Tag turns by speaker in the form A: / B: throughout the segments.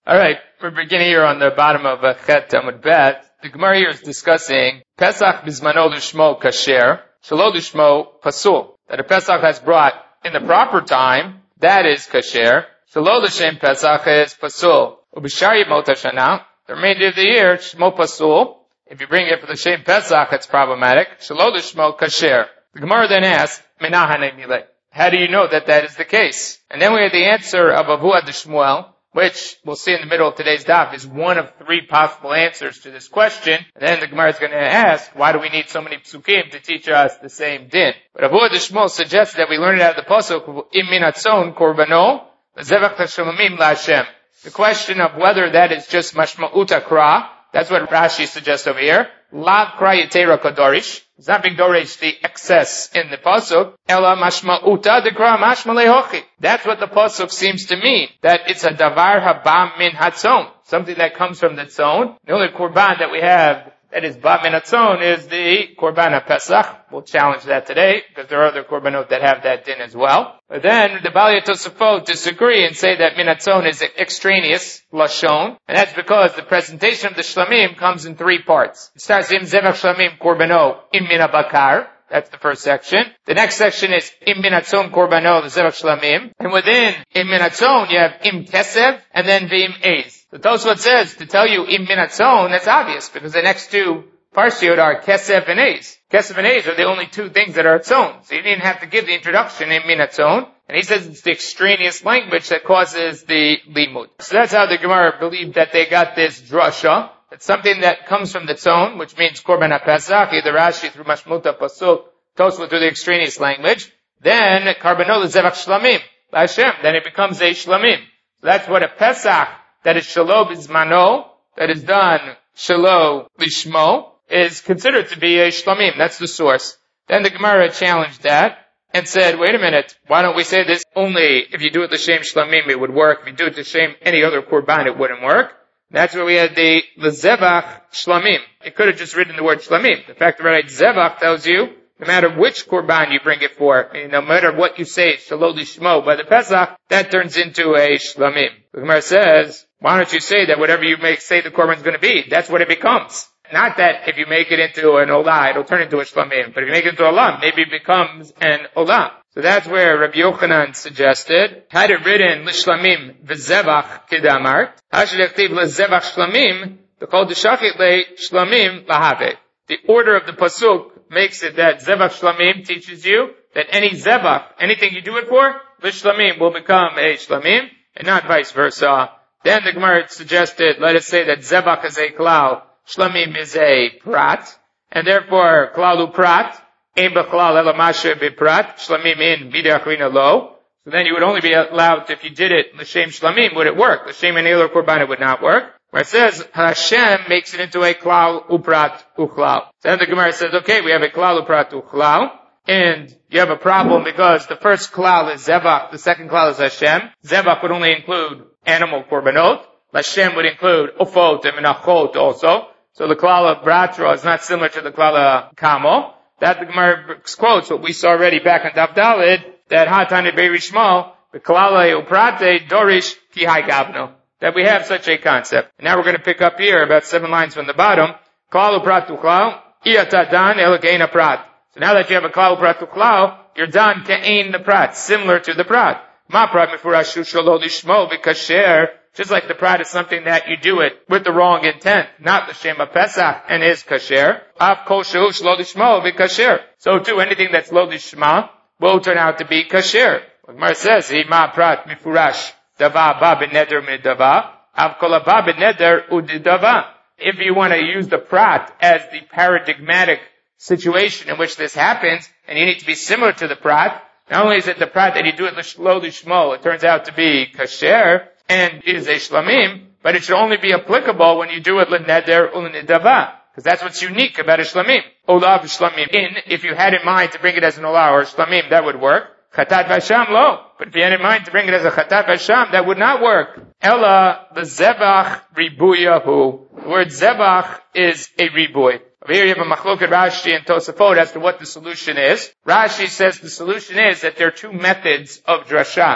A: Alright, we're beginning here on the bottom of Chet Amud Bet. The Gemara here is discussing Pesach Bizmano Lishmo Kasher, Shelo Lishmo Pasul. That a Pesach that's brought in the proper time, that is Kasher. Shelo Lishem Pesach is Pasul. Ubishar Yemot HaShana, the remainder of the year, Shmo Pasul. If you bring it for the Shem Pesach, it's problematic. Shelo Lishmo Kasher. The Gemara then asks, Menahane Mileh. How do you know that that is the case? And then we have the answer of Avuad Shmuel, which we'll see in the middle of today's daf is one of three possible answers to this question. And then the Gemara is going to ask, why do we need so many psukim to teach us the same din? But Avuad Shmuel suggests that we learn it out of the pasuk, Im minatzon korbano, zevach tashlomim laHashem. The question of whether that is just mashma'ut akra, that's what Rashi suggests over here. Lav kra yetera kadorish. It's not being dorish the excess in the pasuk. Ela mashma'uta dekra mashma lehochi. That's what the pasuk seems to mean. That it's a davar haba min hatzon. Something that comes from the tzon. The only korban that we have that is ba min hatzon is the korban HaPesach. We'll challenge that today because there are other korbanot that have that din as well. But then the Balei Tosafot disagree and say that min hatzon is extraneous lashon, and that's because the presentation of the shlamim comes in three parts. It starts im zevach shlamim korbano im min habakar. That's the first section. The next section is im min hatzon korbano the zevach shlamim, and within im min hatzon you have im kesev and then v'im eiz. The Tosafot says to tell you im min hatzon, that's obvious because the next two parshiyot are kesev and eiz. Kesev and eiz are the only two things that are tzon. So you didn't have to give the introduction in min hatzon. And he says it's the extraneous language that causes the limud. So that's how the Gemara believed that they got this drasha. It's something that comes from the tzon, which means korban HaPesach, either Rashi through mashmuta pasuk, Tosfot through the extraneous language. Then karbano zevach shlamim, Hashem. Then it becomes a shlamim. So that's what a Pesach that is shelo bizmano, that is done shelo lishmo, is considered to be a shlamim. That's the source. Then the Gemara challenged that and said, wait a minute, why don't we say this only if you do it l'shem shlamim it would work, if you do it l'shem any other korban it wouldn't work. That's where we had the zevach shlamim. It could have just written the word shlamim. The fact that right zevach tells you no matter which korban you bring it for, no matter what you say, shelo lishmo by the Pesach, that turns into a shlamim. The Gemara says, why don't you say that whatever you say the korban is going to be, that's what it becomes. Not that if you make it into an olah, it'll turn into a shlamim. But if you make it into olah, maybe it becomes an olah. So that's where Rabbi Yochanan suggested, had it written l'shlamim v'zevach kidamart, hashid echtiv l'zevach shlamim, b'kol d'shachit le shlamim lahave. The order of the pasuk makes it that zevach shlamim teaches you that any zevach, anything you do it for, l'shlamim will become a shlamim, and not vice versa. Then the Gemara suggested, let us say that zevach is a klal, shlamim is a prat, and therefore klalu prat, ein b'chlal ela mashe b'prat, shlamim in b'dachrina lo. So then you would only be allowed if you did it l'shem shlamim, would it work? L'shem any other korban it would not work. Where it says Hashem makes it into a klal uprat uchlal. So then the Gemara says, okay, we have a klal uprat uchlal, and you have a problem because the first klal is zevach, the second klal is Hashem. Zevach would only include animal korbanot. Hashem would include ufot and menachot also. So the klal of bratra is not similar to the klal of kamo. That the Gemara quotes what we saw already back on Daf Daled, that hatane beirishmo, the klal uprate dorish ki hai gavno. That we have such a concept. And now we're going to pick up here about 7 lines from the bottom. Klal uprat uchlal, iyatadan elagain prat. So now that you have a klal uprat uchlal, you're done ke'ein the prat, similar to the prat. Ma prat mifurashu shelo lishmo v'kasher. Just like the prat is something that you do it with the wrong intent, not the Shem HaPesach, and is kasher. Av kol shehu shelo lishmo v'kasher. So too, anything that's lo lishma will turn out to be kasher. What Gemara says, hi ma prat mifurash dava ba b'neder midava, av kol ba b'neder udidava. If you want to use the prat as the paradigmatic situation in which this happens, and you need to be similar to the prat, not only is it the prat that you do it lo lishmo, it turns out to be kasher, and is a shlamim, but it should only be applicable when you do it l'neder u'l'nidava, because that's what's unique about a shlamim. Olav shlamim in, if you had in mind to bring it as an olah or a shlamim, that would work. Chatat v'asham lo, but if you had in mind to bring it as a chatat v'asham, that would not work. Ella v'zevach ribuyahu. The word zevach is a ribuy. Over here you have a machloket Rashi and Tosafot as to what the solution is. Rashi says the solution is that there are two methods of drasha.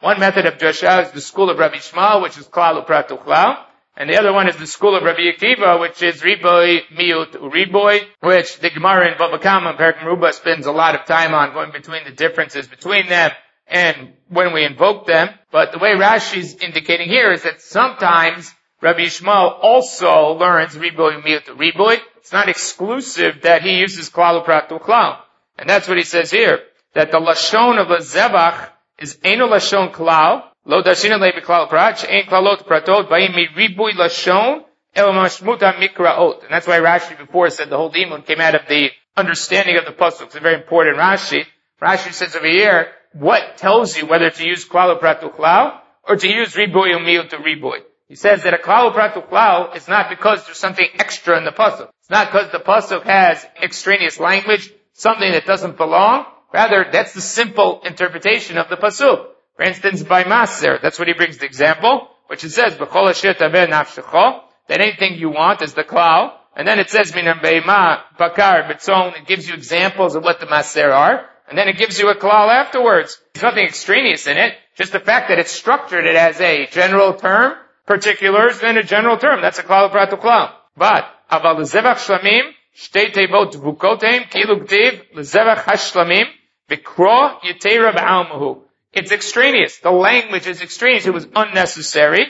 A: One method of drasha is the school of Rabbi Shmuel, which is klal uprat uchlal. And the other one is the school of Rabbi Akiva, which is riboy, miut, uriboy, which the Gemara in Bava Kama, Perek Meruba, spends a lot of time on going between the differences between them and when we invoke them. But the way Rashi is indicating here is that sometimes Rabbi Shmuel also learns riboy, miut, uriboy. It's not exclusive that he uses klal uprat uchlal. And that's what he says here, that the lashon of a zevach is eno lashon klal, lo dashina le beklal prat, she'en klalot pratot, ba'im mi ribuy lashon, el mashmuta mikraot. And that's why Rashi before said the whole dimun came out of the understanding of the pasuk. It's a very important Rashi. Rashi says over here, what tells you whether to use klal prat uchlal or to use ribuy umiut to ribuy? He says that a klal prat uchlal is not because there's something extra in the pasuk. It's not because the pasuk has extraneous language, something that doesn't belong. Rather, that's the simple interpretation of the pasuk. For instance, by Maser, that's what he brings the example, which it says, B'chol asher taveh nafshecho, that anything you want is the klal. And then it says, Minam be'ima bakar b'tzon, it gives you examples of what the Maser are. And then it gives you a klal afterwards. There's nothing extraneous in it. Just the fact that it's structured, it has a general term, particulars, then a general term. That's a klal prat klal. But, aval l'zevach shlamim, shtei teivot vukotem, kilu k'tiv, l'zevach hashlamim, v'kro yitera b'almahu. It's extraneous. The language is extraneous. It was unnecessary.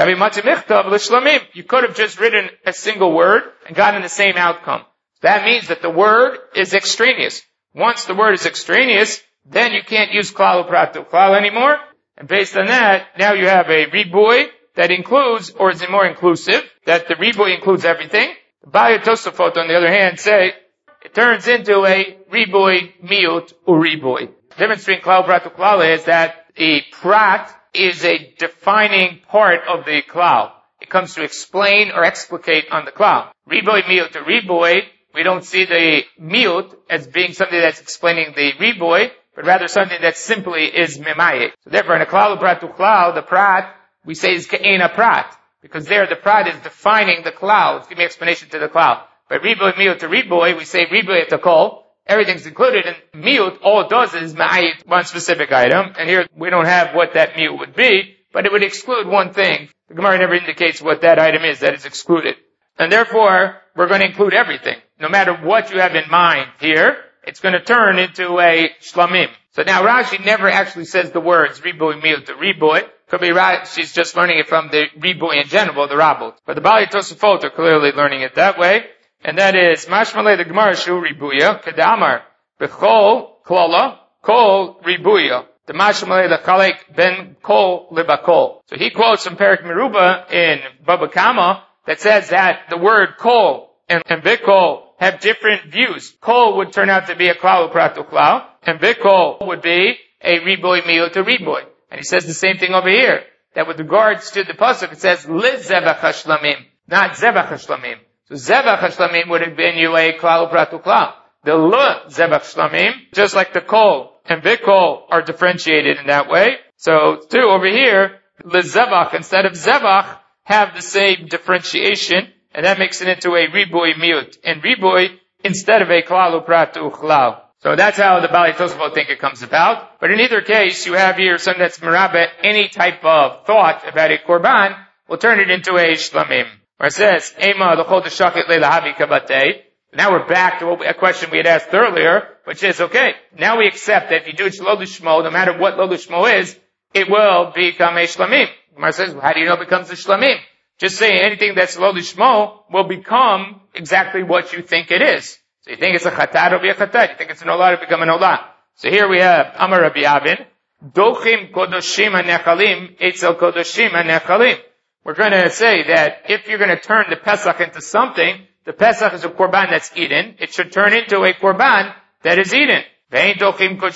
A: You could have just written a single word and gotten the same outcome. That means that the word is extraneous. Once the word is extraneous, then you can't use klal uprat uchlal anymore. And based on that, now you have a riboy that includes, or is it more inclusive, that the riboy includes everything. The Baalei Tosafot, on the other hand, say it turns into a riboy, miut, uriboy. The difference between klal uprat uchlal is that the prat is a defining part of the klal. It comes to explain or explicate on the klal. Riboy, miut, or riboy, we don't see the miut as being something that's explaining the riboy, but rather something that simply is memayet. So therefore, in a klal uprat uchlal, the prat, we say is ke'ena prat, because there the prat is defining the klal. It's giving explanation to the klal. But riboy, miut, to riboy, we say riboy et kol. Everything's included, and miut, all it does is ma'ayit one specific item, and here we don't have what that miut would be, but it would exclude one thing. The Gemara never indicates what that item is that is excluded. And therefore, we're going to include everything. No matter what you have in mind here, it's going to turn into a shlamim. So now Rashi never actually says the words riboy, miut, to riboy. Could be right, she's just learning it from the riboy in general, the rabot. But the Baalei Tosafot are clearly learning it that way. And that is, mashmalei the Gemara shu ribuya, kedamar, bechol, klola, kol ribuya. The mashmalei the chalek ben kol libakol. So he quotes from Perek Meruba in Bava Kama that says that the word kol and bikol have different views. Kol would turn out to be a klal uprat uchlal, and bikol would be a riboy, miut, to riboy. And he says the same thing over here, that with regards to the pasuk, it says lizevach hashlamim, not zevach hashlamim. So zevach hashlamim would have been you a klal uprat uchlal. The le zevach shlamim, just like the kol and bikol are differentiated in that way. So too over here, le zevach instead of zevach have the same differentiation, and that makes it into a riboy miut and riboy instead of a klal uprat uchlal. So that's how the Baalei Tosafot think it comes about. But in either case, you have here something that's merabeh, any type of thought about a korban will turn it into a shlamim. Where it says, Ema l'chol t'shachit le'lahavi kabatei. Now we're back to a question we had asked earlier, which is, okay, now we accept that if you do it lo lishmo, no matter what lo lishmo is, it will become a shlamim. Gemara says, well, how do you know it becomes a shlamim? Just saying anything that's lo lishmo will become exactly what you think it is. So you think it's a chatat, it'll be a chatat. You think it's an olah, it'll become an olah. So here we have Amar Rabbi Avin, Dochim kodoshim hanechalim, etzel kodoshim hanechalim. We're going to say that if you're going to turn the Pesach into something, the Pesach is a korban that's eaten, it should turn into a korban that is eaten. You're not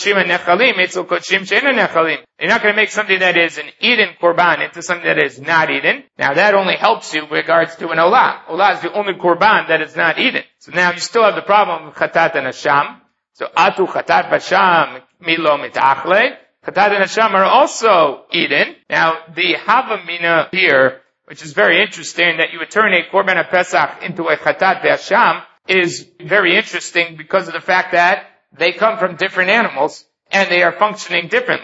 A: going to make something that is an eaten korban into something that is not eaten. Now that only helps you with regards to an olah. Olah is the only korban that is not eaten. So now you still have the problem of chatat and hasham. So atu chatat v'sham milo mitachle. Chatat and hasham are also eaten. Now the havamina here, which is very interesting, that you would turn a korban of Pesach into a chatat v'hasham, is very interesting because of the fact that they come from different animals, and they are functioning differently.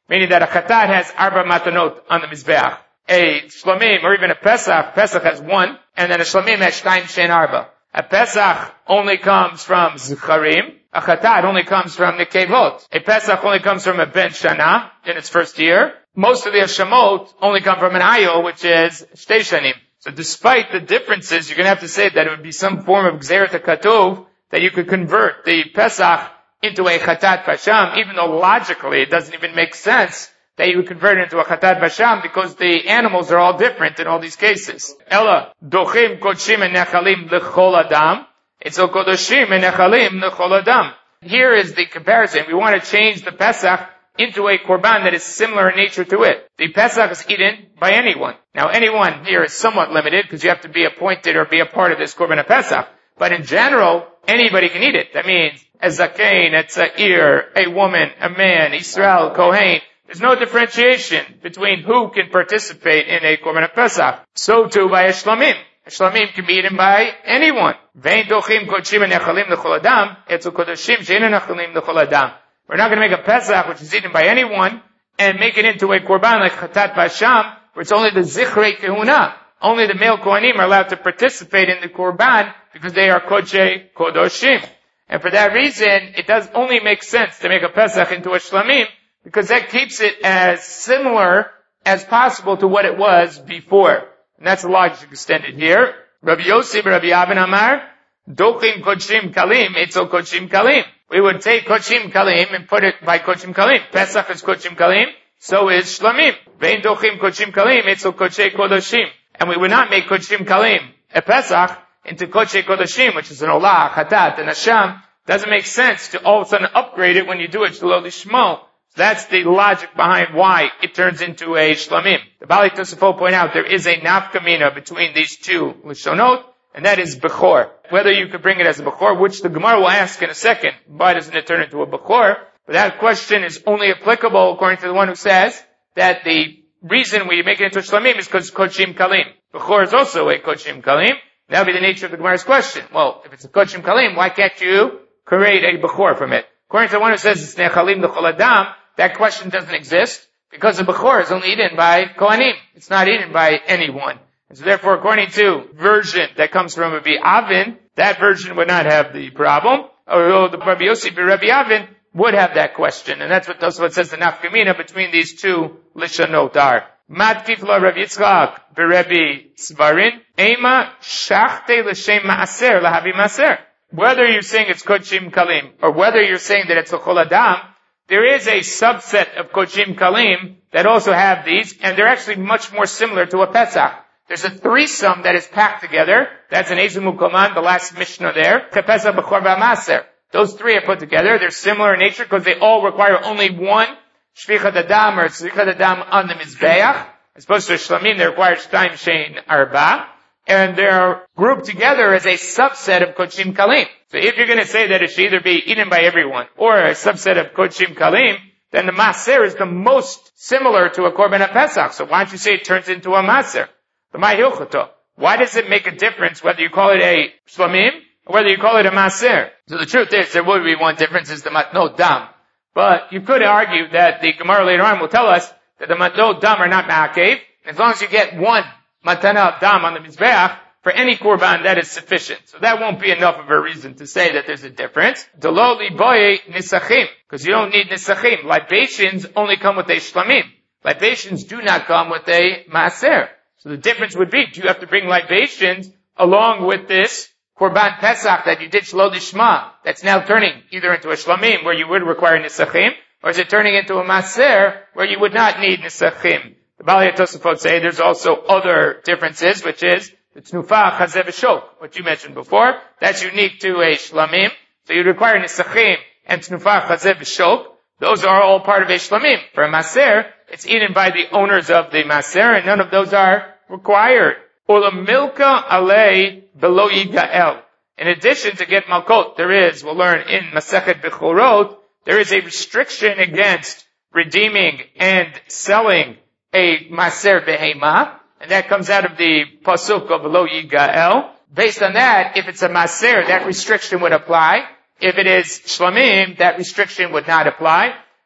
A: meaning that a chatat has arba matanot on the mizbeach. A shlamim, or even a Pesach has one, and then a shlamim has shtayim shein arba. A Pesach only comes from Zicharim. A Chatat only comes from Nekevot. A Pesach only comes from a Ben Shana in its first year. Most of the Hashamot only come from an Ayil, which is Shtei Shanim. So despite the differences, you're going to have to say that it would be some form of Gzeret HaKatuv that you could convert the Pesach into a Chatat Vasham, even though logically it doesn't even make sense that you would convert it into a Chatat Vasham because the animals are all different in all these cases. Ella, Dochim Kodshim and Nechalim L'chol Adam. It's O Kodoshim and Nechalim L'chol Adam. Here is the comparison. We want to change the Pesach into a Korban that is similar in nature to it. The Pesach is eaten by anyone. Now anyone here is somewhat limited because you have to be appointed or be a part of this Korban of Pesach. But in general, anybody can eat it. That means a Zakein, a Tza'ir, a woman, a man, Israel, Kohen. There's no differentiation between who can participate in a Korban Pesach. So too by a Shlamim. A Shlamim can be eaten by anyone. Vein dochim kodshim nechalim l'chol adam, etzu kodoshim she'einu nechalim l'chol adam. We're not going to make a Pesach which is eaten by anyone and make it into a Korban like Chatat Vasham, where it's only the Zichrei Kehuna. Only the male Kohanim are allowed to participate in the Korban because they are Kodshe Kodoshim. And for that reason, it does only make sense to make a Pesach into a Shlamim because that keeps it as similar as possible to what it was before. And that's the logic extended here. Rabbi Yossi, Rabbi Avin Amar, Dochim Kodshim Kalim, Etzel Kodshim Kalim. We would take Kodshim Kalim and put it by Kodshim Kalim. Pesach is Kodshim Kalim, so is Shlamim. Vein Dochim Kodshim Kalim, Etzel Kodshe Kodoshim. And we would not make Kodshim Kalim, a Pesach, into Kodshe Kodoshim, which is an Olah, Chatat, and Hasham. Doesn't make sense to all of a sudden upgrade it when you do it to Lo Lishmo. That's the logic behind why it turns into a Shlamim. The Bali Tosafot point out there is a nafkamina between these two Lishonot, and that is Bechor. Whether you could bring it as a Bechor, which the Gemara will ask in a second, why doesn't it turn into a Bechor? But that question is only applicable according to the one who says that the reason we make it into a Shlamim is because Kodshim Kalim. Bechor is also a Kodshim Kalim. That would be the nature of the Gemara's question. Well, if it's a Kodshim Kalim, why can't you create a Bechor from it? According to the one who says it's Nechalim L'chol Adam, that question doesn't exist because the Bechor is only eaten by Kohanim. It's not eaten by anyone. And so therefore, according to version that comes from Rabbi Avin, that version would not have the problem. Although the Rabbi Yossi Rabbi Avin would have that question. And that's what Tosafot says the nafkamina between these two Lishonot are. Matkif la Rabbi Yitzchak Rabbi Svarin, Ema shachte l'shem ma'aser lahavi ma'aser. Whether you're saying it's Kodshim Kalim, or whether you're saying that it's L'chol Adam, there is a subset of Kodshim Kalim that also have these, and they're actually much more similar to a Pesach. There's a threesome that is packed together. That's an Ezum U'Koman, the last Mishnah there. Pesach, Bechor, V'Maser. Those three are put together. They're similar in nature because they all require only one Shvichat Adam or Tzrichat Adam on the Mizbeach. As opposed to a Shlamim, they require Shtayim Shein Arba. And they're grouped together as a subset of Kodshim Kalim. So if you're going to say that it should either be eaten by everyone or a subset of Kodshim Kalim, then the Maser is the most similar to a Korban HaPesach. So why don't you say it turns into a Maser? The Ma'hilchato. Why does it make a difference whether you call it a Shlamim or whether you call it a Maser? So the truth is there would be one difference is the Matnot Dam. But you could argue that the Gemara later on will tell us that the Matnot Dam are not Ma'akev. As long as you get one Matana Dam on the Mizbeach, for any Korban, that is sufficient. So that won't be enough of a reason to say that there's a difference. Delo liboye nisachim, because you don't need nisachim. Libations only come with a shlamim. Libations do not come with a maaser. So the difference would be, do you have to bring libations along with this Korban Pesach that you did shlo lishma, that's now turning either into a shlamim, where you would require nisachim, or is it turning into a maaser, where you would not need nisachim? The Bali Tosafot say there's also other differences, which is the Tnufa Chazeh V'Shok, what you mentioned before. That's unique to a Shlamim. So you require Nisachim and Tnufa Chazeh V'Shok. Those are all part of a Shlamim. For a Maser, it's eaten by the owners of the Maser, and none of those are required. Ulamilka Alei Belo Yigael. In addition to get Malkot, we'll learn in Masechet Bechorot, there is a restriction against redeeming and selling a Maser Behema, and that comes out of the Pasuk of Lo Yigael. Based on that, if it's a Maser, that restriction would apply. If it is Shlamim, that restriction would not apply.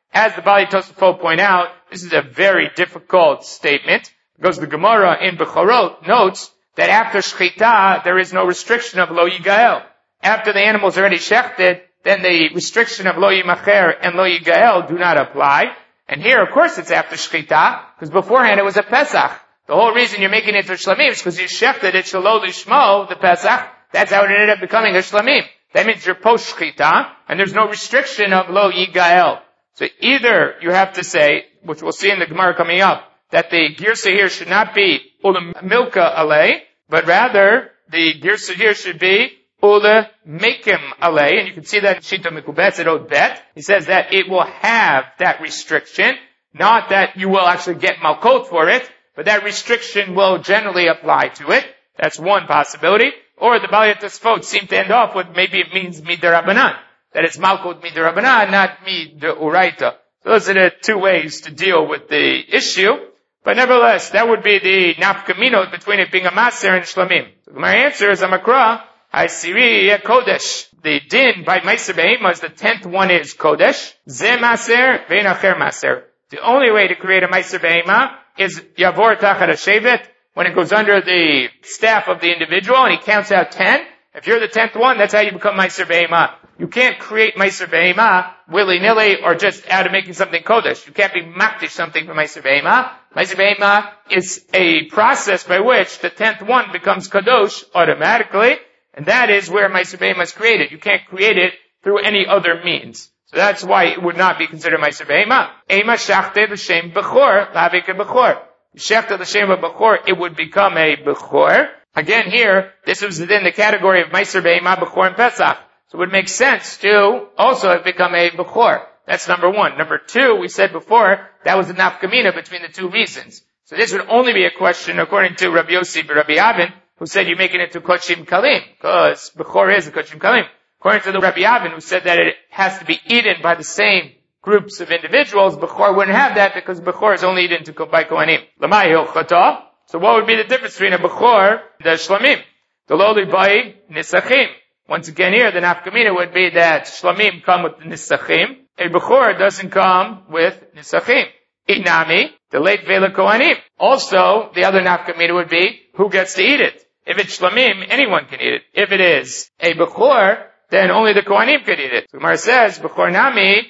A: As the Bali Tosafot point out, this is a very difficult statement, because the Gemara in Bechorot notes that after Shechita, there is no restriction of Lo Yigael. After the animal is already shechted, then the restriction of Lo Yimacher and Lo Yigael do not apply. And here, of course, it's after Shechita, because beforehand it was a Pesach. The whole reason you're making it to Shlamim is because you shechted it Shelo Lishmo, the Pesach. That's how it ended up becoming a Shlamim. That means you're post Shechita, and there's no restriction of Lo Yigael. So either you have to say, which we'll see in the Gemara coming up, that the Girsa here should not be Ula Milka Alei, but rather the Girsa here should be Ula Mekim Alei, and you can see that in Shita Mikubetz at Od Bet. He says that it will have that restriction, not that you will actually get Malkot for it, but that restriction will generally apply to it. That's one possibility. Or the Bali Tosafot seem to end off with maybe it means Midarabanan, that it's Malkot Midarabanan, not Miduraita. Those are the two ways to deal with the issue. But nevertheless, that would be the nafkaminot between it being a maser and shlamim. So my answer is Amakra, Haisiri Kodesh. The din by Meiser Behema is the 10th one is Kodesh. Ze maser, vein acher maser. The only way to create a Meiser Behema is Yavor Tachat HaShevet, when it goes under the staff of the individual and he counts out 10. If you're the 10th one, that's how you become Meiser Behema. You can't create Meiser Behema willy-nilly or just out of making something Kodesh. You can't be makdish something for Meiser Behema. Meiser Behema is a process by which the 10th one becomes Kadosh automatically, and that is where Meiser Behema is created. You can't create it through any other means. So that's why it would not be considered Meiser Behema. Ema shachte l'shem bechor, lavik a bechor. Shachte l'shem of bechor, it would become a bechor. Again here, this is within the category of Meiser Behema, bechor, and Pesach. So it would make sense to also have become a bechor. That's number one. Number two, we said before, that was the nafkamina between the two reasons. So this would only be a question according to Rabbi Yossi and Rabbi Avin, who said you make it into kochim kalim, because bechor is a kochim kalim. According to the Rabbi Avin, who said that it has to be eaten by the same groups of individuals, bechor wouldn't have that because bechor is only eaten by kohanim. Lamai hilchata. So what would be the difference between a bechor and the shlamim? The lowly by nisachim. Once again here, the nafkamina would be that shlamim come with nisachim. A bechor doesn't come with nisachim. Inami, the late vela kohanim. Also, the other nafkamina would be who gets to eat it. If it's shlamim, anyone can eat it. If it is a bechor, then only the kohanim can eat it. So Gemara says, bechor nami,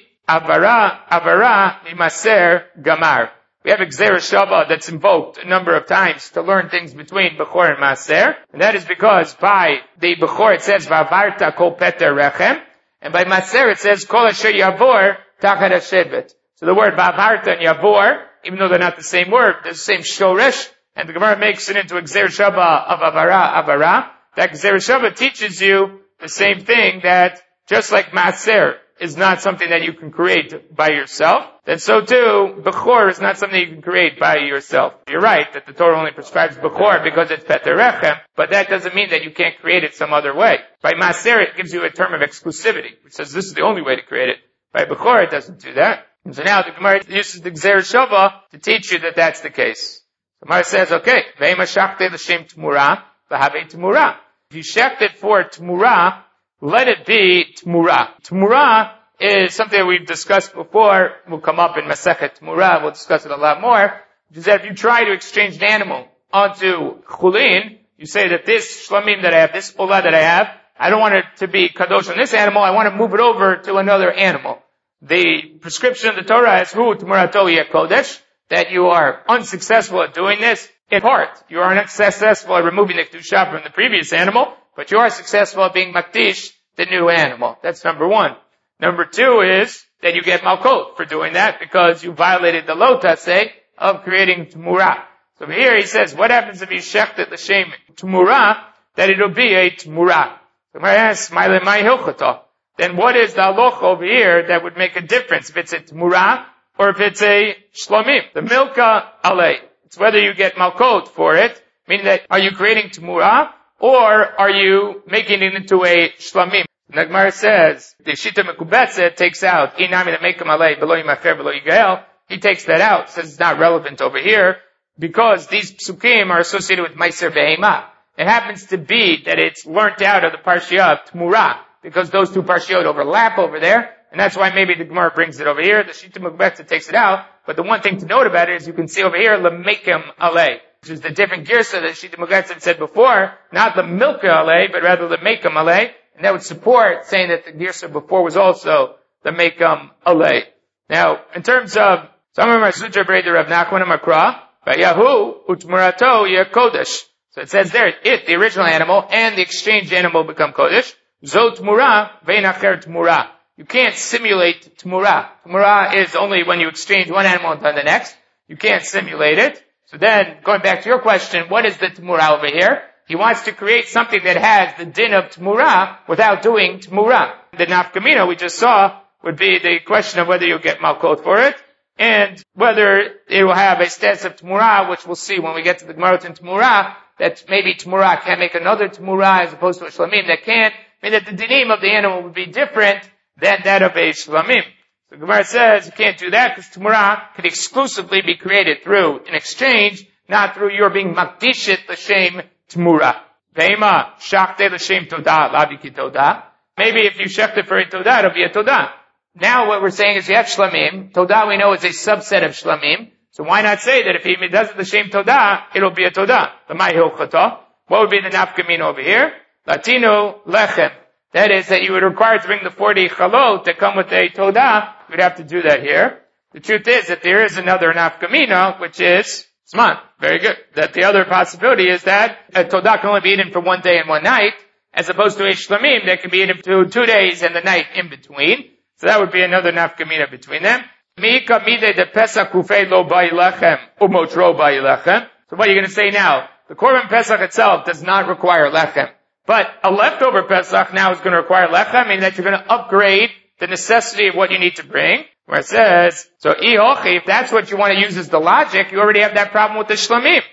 A: avara, mimaser, gamar. We have Gzeira Shava that's invoked a number of times to learn things between Bechor and Maser. And that is because by the Bechor it says, Vavarta kol peter rechem. And by Maser it says, Kol asher yavor tachat hashevet. So the word Vavarta and Yavor, even though they're not the same word, they're the same shoresh. And the Gemara makes it into a Gzeira Shava of avara. That Gzeira Shava teaches you the same thing, that just like Maser is not something that you can create by yourself, then so too, Bechor is not something you can create by yourself. You're right that the Torah only prescribes Bechor because it's Peter Rechem, but that doesn't mean that you can't create it some other way. By Maser, it gives you a term of exclusivity, which says this is the only way to create it. By Bechor, it doesn't do that. And so now the Gemara uses the Gzeira Shava to teach you that that's the case. The Gemara says, okay, Ve'ema shachte l'shem t'mura, v'havei t'mura. If you shecht it for t'mura, let it be t'mura. T'mura is something that we've discussed before. Will come up in Masechet T'mura. We'll discuss it a lot more. Which is that if you try to exchange an animal onto chulin, you say that this shlamim that I have, this olah that I have, I don't want it to be kadosh on this animal. I want to move it over to another animal. The prescription of the Torah is hu t'murato yeh kodesh, that you are unsuccessful at doing this in part. You are unsuccessful at removing the kedusha from the previous animal, but you are successful at being makdish the new animal. That's number one. Number two is that you get malkot for doing that because you violated the lotaseh of creating t'mura. So here he says, what happens if you shecht it l'shem t'mura, that it'll be a t'mura. So I ask, then what is the halacha over here that would make a difference if it's a t'mura or if it's a shlamim? The milka alei. It's whether you get malkot for it, meaning that are you creating t'mura or are you making it into a shlamim? The Gemara says, the Shita Mekubetze takes out, Inami Mekim Alei, Beloy Macher, Beloy Yigael. He takes that out, says it's not relevant over here, because these psukim are associated with Meiser Behema. It happens to be that it's learnt out of the Parshiah of T'mura, because those two Parshiot overlap over there, and that's why maybe the Gemara brings it over here. The Shita Mukbetza takes it out, but the one thing to note about it is you can see over here, Lemekim Alei, which is the different girsa that Shita Mukbetza said before, not the Milka Alei, but rather Lemekim Alei, and that would support saying that the girsa before was also Lemekim Alei. Now, in terms of Samar Sutra Breder Rav Nachman Makra, Vayahu Utmurato Yakodesh. So it says there, the original animal, and the exchange animal become Kodesh. Zot Tmura, Veinacher Tmura. You can't simulate Tmura. Tmura is only when you exchange one animal and then the next. You can't simulate it. So then, going back to your question, what is the Tmura over here? He wants to create something that has the din of Tmura without doing Tmura. The nafkamina we just saw would be the question of whether you'll get malkot for it, and whether it will have a stance of Tmura, which we'll see when we get to the Gemara in Tmura, that maybe Tmura can make another Tmura as opposed to a Shlamim that can't. I mean that the dinim of the animal would be different than that of a Shlamim. So Gemara says you can't do that because Tmura could exclusively be created through an exchange, not through your being makdishit l'shem Tmura. Ve'ima shakte l'shem todah, labiki todah. Maybe if you shech it for a todah, it'll be a todah. Now what we're saying is you have Shlamim. Todah we know is a subset of Shlamim. So why not say that if he does it l'shem todah, it'll be a todah? What would be the nafkamina over here? Latino lechem. That is that you would require to bring the 40 chalot to come with a todah. You would have to do that here. The truth is that there is another nafkamina, which is Sman. Very good. That the other possibility is that a todah can only be eaten for one day and one night, as opposed to a shlamim that can be eaten for 2 days and the night in between. So that would be another nafkamina between them. So what are you going to say now? The Korban Pesach itself does not require lechem. But a leftover Pesach now is going to require lechem, meaning that you're going to upgrade the necessity of what you need to bring. Where it says, so if that's what you want to use as the logic, you already have that problem with the shlamim.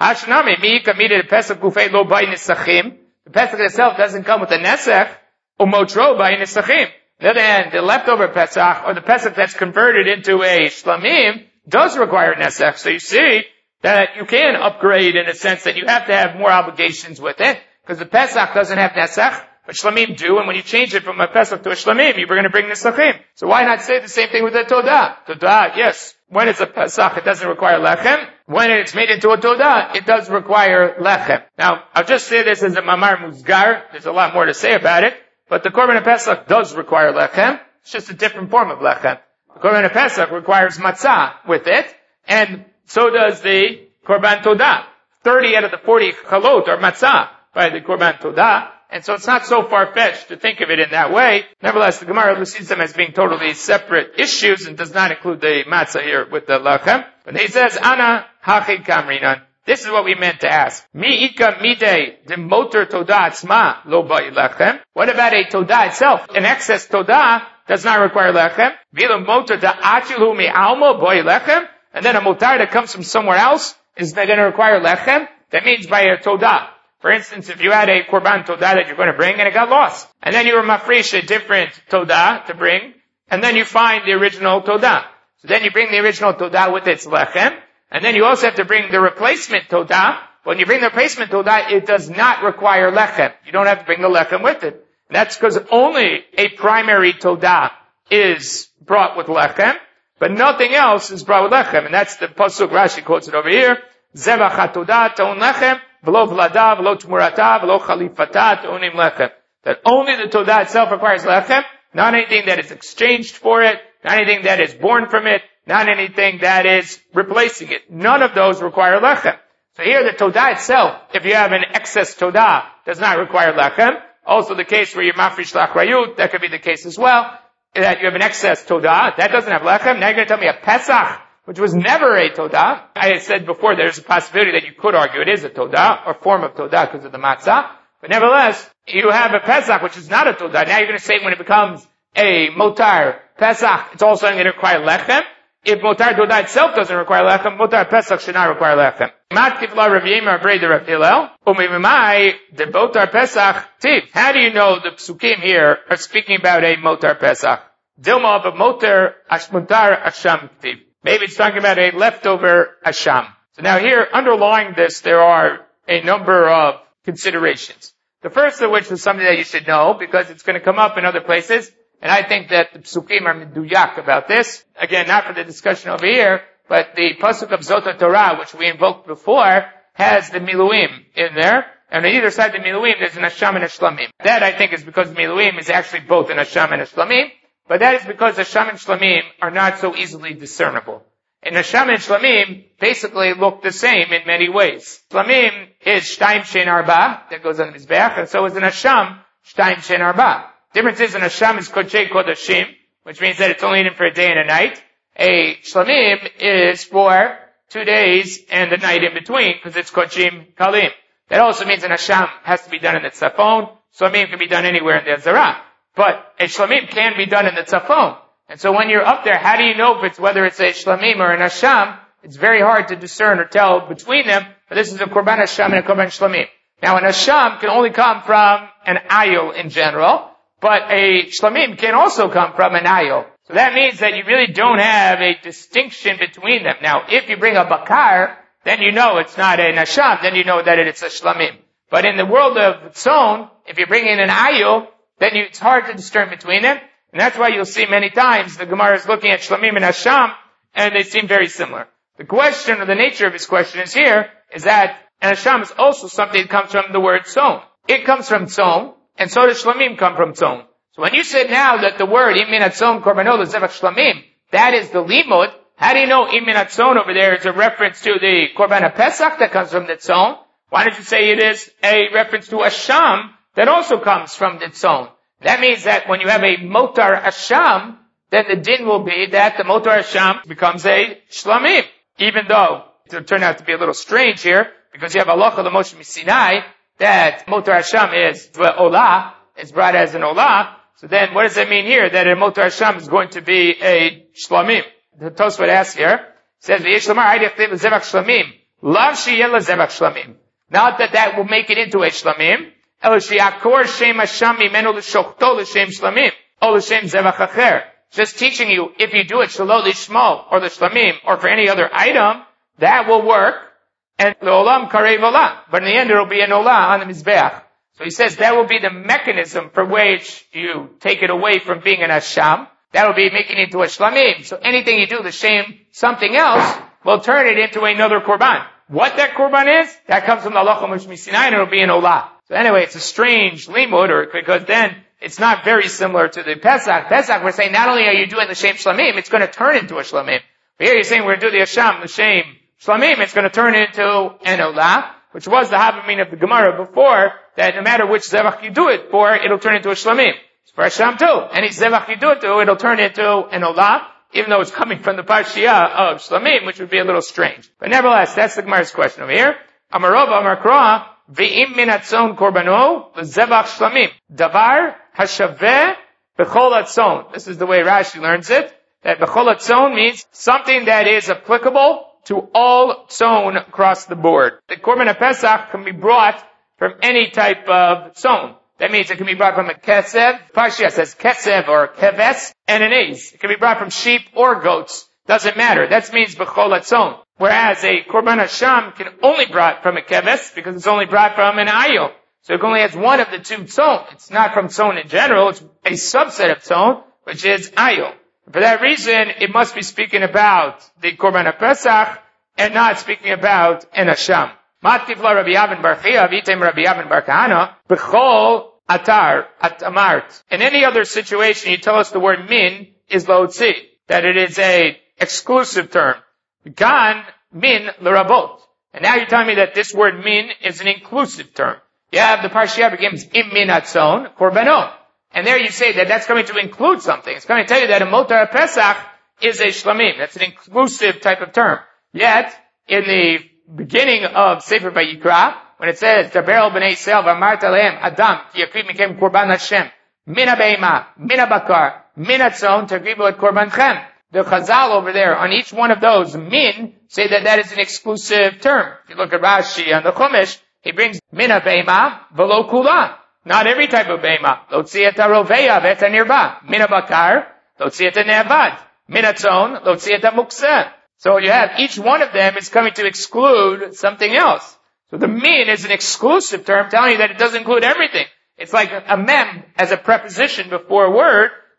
A: The Pesach itself doesn't come with a nesech, umotro by nesachim. On the other hand, the leftover Pesach, or the Pesach that's converted into a shlamim, does require nesech. So you see that you can upgrade in a sense that you have to have more obligations with it, because the Pesach doesn't have nesech, but shlamim do, and when you change it from a Pesach to a shlamim, you're going to bring nesachim. So why not say the same thing with the todah? Todah, yes, when it's a Pesach, it doesn't require lechem. When it's made into a todah, it does require lechem. Now, I'll just say this as a mamar muzgar. There's a lot more to say about it. But the Korban Pesach does require lechem. It's just a different form of lechem. The Korban Pesach requires matzah with it, and so does the Korban Todah. 30 out of the 40 chalot are matzah by the Korban Todah, and so it's not so far-fetched to think of it in that way. Nevertheless, the Gemara sees them as being totally separate issues and does not include the matzah here with the lechem. But he says, Ana hachid kamrinan. This is what we meant to ask. Mi ika mide de motor todah atzma lo ba'i lechem. What about a todah itself? An excess todah does not require lechem. Vila motor da achilu mi alma ba'i lechem. And then a motar that comes from somewhere else is going to require lechem. That means by a todah. For instance, if you had a korban todah that you're going to bring and it got lost, and then you were mafresh a different todah to bring, and then you find the original todah. So then you bring the original todah with its lechem, and then you also have to bring the replacement todah. When you bring the replacement todah, it does not require lechem. You don't have to bring the lechem with it. And that's because only a primary todah is brought with lechem, but nothing else is brought with lechem. And that's the pasuk Rashi quotes it over here. Zevach hatodah ta'un lechem, v'lo vlada, v'lo tmurata, v'lo chalifata, ta'unim lechem. That only the todah itself requires lechem, not anything that is exchanged for it, not anything that is born from it, not anything that is replacing it. None of those require lechem. So here the todah itself, if you have an excess todah, does not require lechem. Also the case where you're mafresh l'achrayut, that could be the case as well, that you have an excess todah, that doesn't have lechem. Now you're going to tell me a Pesach, which was never a todah. I had said before there's a possibility that you could argue it is a todah, or form of todah because of the matzah. But nevertheless, you have a Pesach which is not a todah. Now you're going to say when it becomes a motar Pesach, it's also going to require lechem. If motar todah itself doesn't require lechem, motar Pesach should not require lechem. How do you know the psukim here are speaking about a motar Pesach? Dilma of a motar asham tiv. Maybe it's talking about a leftover asham. So now here, underlying this, there are a number of considerations. The first of which is something that you should know, because it's going to come up in other places, And I think that the psukim are meduyak about this. Again, not for the discussion over here, but the pasuk of Zot Torah, which we invoked before, has the miluim in there. And on either side of the miluim, there's an asham and a shlamim. That, I think, is because miluim is actually both an asham and a shlamim. But that is because asham and shlamim are not so easily discernible. And asham and shlamim basically look the same in many ways. Shlamim is shtaim shein arba, that goes on the mizbeach, and so is an asham, shtaim shein arba. Difference is an asham is kodshei kodashim, which means that it's only eaten for a day and a night. A shlamim is for 2 days and the night in between, because it's kodshim kalim. That also means an asham has to be done in the tzafon. Shlamim can be done anywhere in the Azara. But a shlamim can be done in the tzafon. And so when you're up there, how do you know whether it's a shlamim or an asham? It's very hard to discern or tell between them. But this is a korban asham and a korban shlamim. Now an asham can only come from an ayil in general, but a shlamim can also come from an ayil. So that means that you really don't have a distinction between them. Now, if you bring a bakar, then you know it's not an asham, then you know that it's a shlamim. But in the world of tzon, if you bring in an ayil, then it's hard to discern between them. And that's why you'll see many times the Gemara is looking at shlamim and asham, and they seem very similar. The question, or the nature of his question is here, is that an asham is also something that comes from the word tzon. It comes from tzon, and so does shlamim come from tzon. So when you said now that the word im min hatzon korbanot zevach shlamim, that is the limud, how do you know im min hatzon over there is a reference to the korban pesach that comes from the tzon? Why don't you say it is a reference to asham that also comes from the tzon? That means that when you have a motar asham, then the din will be that the motar asham becomes a shlamim. Even though it will turn out to be a little strange here, because you have halacha l'Moshe Sinai, that motar asham is olah, it's brought as an olah. So then what does that mean here? That a motar asham is going to be a shlamim. The Tosfot asks here, says, v'yesh lomar haydi chtiv l'zevach shlamim, lav sheyeh l'zevach shlamim. Not that will make it into a shlamim, el sheyakor shem asham mimenu l'shochto l'shem shlamim, o l'shem zevach acher. Just teaching you, if you do it shelo lishmo, or the shlamim, or for any other item, that will work, and l'olam karev olah. But in the end it will be an olah on the mizbeach. So he says that will be the mechanism for which you take it away from being an asham. That will be making it into a shlamim. So anything you do, the shame, something else, will turn it into another korban. What that korban is, that comes from the halacha l'Moshe Sinai, and it will be an olah. So anyway, it's a strange limud, because then it's not very similar to the Pesach. Pesach, we're saying not only are you doing the shame shlamim, it's going to turn into a shlamim. But here you're saying we're going to do the asham, the shame shlamim, it's going to turn into an olah, which was the havamina of the Gemara before, that no matter which zevach you do it for, it'll turn into a shlamim. For Hashem too. Any zevach you do it to, it'll turn into an olah, even though it's coming from the parshiyah of shlamim, which would be a little strange. But nevertheless, that's the Gemara's question over here. Amarova Amarkra, ve'im min hatzon korbano, l'zevach shlamim. Davar hashaveh b'chol hatzon. This is the way Rashi learns it. That b'chol hatzon means something that is applicable to all tzon across the board. The korban pesach can be brought from any type of tzon. That means it can be brought from a kesev. Parsha says kesev or keves and an ace. It can be brought from sheep or goats. Doesn't matter. That means b'chol hatzon. Whereas a korban hasham can only be brought from a keves because it's only brought from an ayil. So it only has one of the two tzon. It's not from tzon in general. It's a subset of tzon, which is ayil. For that reason, it must be speaking about the korban pesach and not speaking about an hasham. Matkifla Rabbi Yavin Bar Chiya, Vitem Rabbi Yavin Bar Kahana, B'chol atar, atamart. In any other situation, you tell us the word min is lotzi, that it is a exclusive term. Gan min l'rabot. And now you're telling me that this word min is an inclusive term. You have the parshiyah begins im min hatzon korbanot. And there you say that that's going to include something. It's going to tell you that a motar pesach is a shlamim. That's an inclusive type of term. Yet, in the beginning of Sefer Vayikra, when it says, Daber b'nei Yisrael v'amart alehem Adam ki yakriv mikem korban Hashem min ha'beima, min ha'bakar, min hatzon takrivu et korbanchem. The Chazal over there, on each one of those, min, say that that is an exclusive term. If you look at Rashi on the Chumash, he brings min ha'beima v'lo kula. Not every type of beima. Lotzi et ha'roveya v'et ha'nirba. Min ha'bakar, lotzi et ha'ne'avad. Min hatzon, lotzi et ha'mukseh. So you have each one of them is coming to exclude something else. So the min is an exclusive term telling you that it doesn't include everything. It's like a mem as a preposition before a word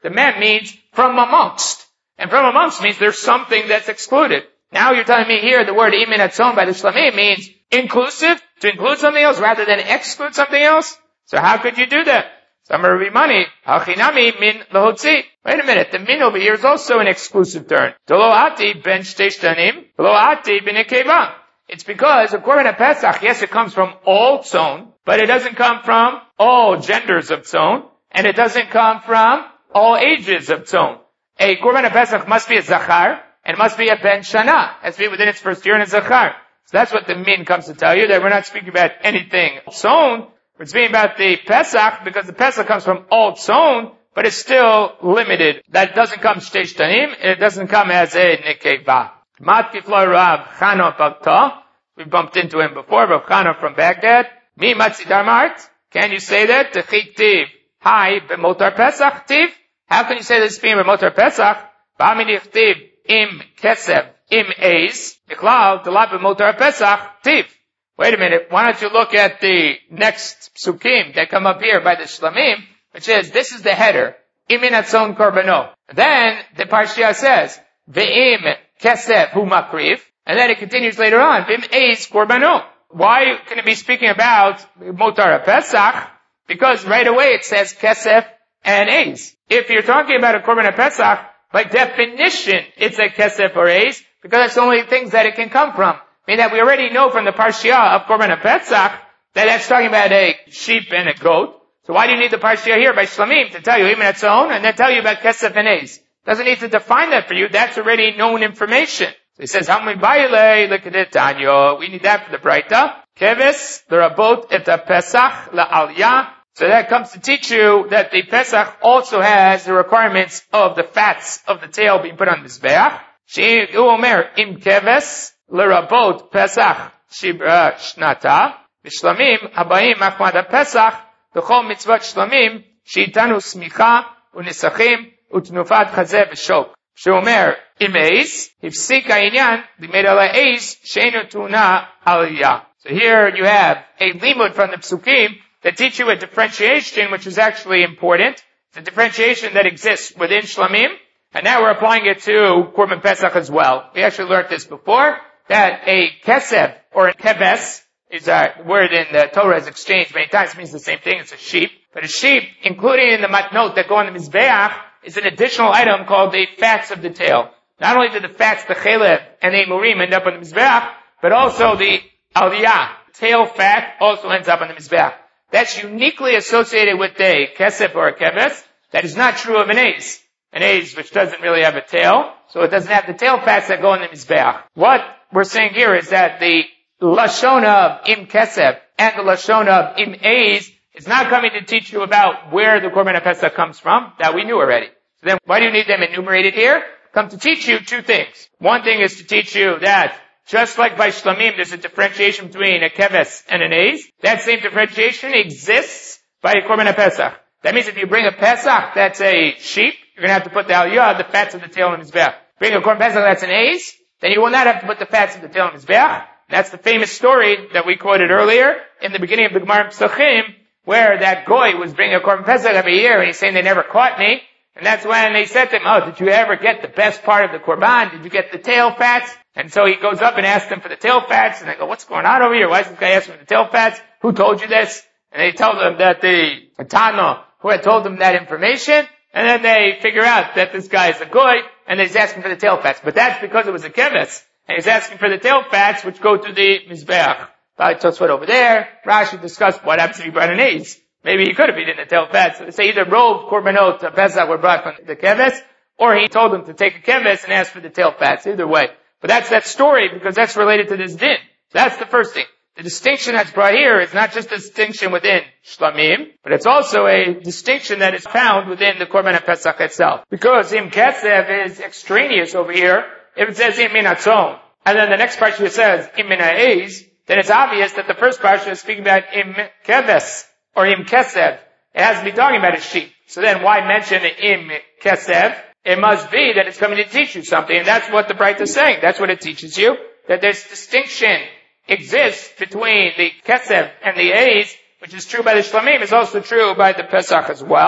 A: The mem means from amongst. And from amongst means there's something that's excluded. Now you're telling me here the word imin atzon by the shlamim means inclusive, to include something else rather than exclude something else? So how could you do that? Samar Rimani, hachinami min lahotzi. Wait a minute, the min over here is also an exclusive term. Dolo ati ben shteshtanim, dolo ati ben ekeva. It's because according to Pesach, yes, it comes from all tzon, but it doesn't come from all genders of tzon, and it doesn't come from all ages of tzon. A korban Pesach must be a zachar, and it must be a ben shana. It has to be within its first year in a zachar. So that's what the min comes to tell you, that we're not speaking about anything tzon. We're speaking about the Pesach, because the Pesach comes from all tzon, but it's still limited. That doesn't come shteish tanim, and it doesn't come as a nekeva. Matkiflo Rav Chana Bagta. We bumped into him before, Rav Chana from Baghdad. Mi matzidar mart. Can you say that? Techik tiv. Hi, b'motar Pesach tiv. How can you say this being b'motar Pesach? Ba'minich tiv im kesef im eis. Bichlal delab b'motar Pesach tiv. Wait a minute, why don't you look at the next psukim that come up here by the Shlamim, which is, this is the header, imin atzon korbano. Then the Parsha says, ve'im kesef hu makriv, and then it continues later on, ve'im eis korbano. Why can it be speaking about motar Pesach? Because right away it says kesef and eis. If you're talking about a korban Pesach, by definition it's a kesef or eis, because that's the only things that it can come from. I mean that we already know from the Parsha of Korban Pesach that that's talking about a sheep and a goat. So why do you need the Parsha here by Shlamim to tell you Imin Atzon and then tell you about Kesef and Eis? Doesn't need to define that for you. That's already known information. So he says, Hamid Bayile, look at it, Tanyo. We need that for the Braita. Keves, the Rabot et Pesach la Aliyah. So that comes to teach you that the Pesach also has the requirements of the fats of the tail being put on the Mizbeach. She Omer im Keves. L'rabot Pesach Shibra Shnata V'shlamim Habayim Achmad Pesach V'chol Mitzvot Shlamim Sheitanu Smicha U'Nisachim U'Tnufat Chazeh V'Shok Sheomer Im Eis Hifsik Ha'inyan Limed Ala Eis Sheinu Tuna Aliyah. So here you have a limud from the Psukim that teach you a differentiation which is actually important. It's a differentiation that exists within Shlamim, and now we're applying it to Korban Pesach as well. We actually learned this before, that a kesef or a keves is a word in the Torah is exchanged many times. It means the same thing. It's a sheep. But a sheep, including in the matnot that go on the Mizbeach, is an additional item called the fats of the tail. Not only do the fats, the chelev and the emurim end up on the Mizbeach, but also the aliyah, tail fat, also ends up on the Mizbeach. That's uniquely associated with a kesef or a keves. That is not true of an eis. An eis which doesn't really have a tail, so it doesn't have the tail fats that go in the Mizbeach. What we're saying here is that the lashon of im kesef and the lashon of im eis is not coming to teach you about where the Korban Pesach comes from. That we knew already. So then why do you need them enumerated here? Come to teach you two things. One thing is to teach you that just like by Shlamim there's a differentiation between a keves and an eis, that same differentiation exists by a Korban Pesach. That means if you bring a Pesach that's a sheep, you're going to have to put the aliyah, the fats of the tail on his back. Bring a Korban Pesach that's an eis, then you will not have to put the fats of the tail on his back. That's the famous story that we quoted earlier in the beginning of the Gemara Pesachim, where that goy was bringing a Korban Pesach every year, and he's saying they never caught me. And that's when they said to him, oh, did you ever get the best part of the Korban? Did you get the tail fats? And so he goes up and asks them for the tail fats, and they go, what's going on over here? Why is this guy asking for the tail fats? Who told you this? And they tell them that the Tano, who had told them that information, and then they figure out that this guy is a goy, and he's asking for the tail fats. But that's because it was a keves. And he's asking for the tail fats, which go to the Mizbeach. Probably Tosfot over there. Rashi discussed what happens if he brought an eis. Maybe he could have eaten the tail fats. So they say either rove korbanot to Pesach were brought from the keves, or he told them to take a keves and ask for the tail fats. Either way. But that's that story, because that's related to this din. So that's the first thing. The distinction that's brought here is not just a distinction within Shlamim, but it's also a distinction that is found within the Korban Pesach itself. Because Im Kesef is extraneous over here. If it says Im Min Atzon, and then the next parsha says Im Min Ha'ez, then it's obvious that the first parsha is speaking about Im Keves, or Im Kesef. It has to be talking about a sheep. So then why mention Im Kesef? It must be that it's coming to teach you something, and that's what the Braita is saying. That's what it teaches you, that there's distinction exists between the Kesef and the Eis, which is true by the Shlamim, is also true by the Pesach as well.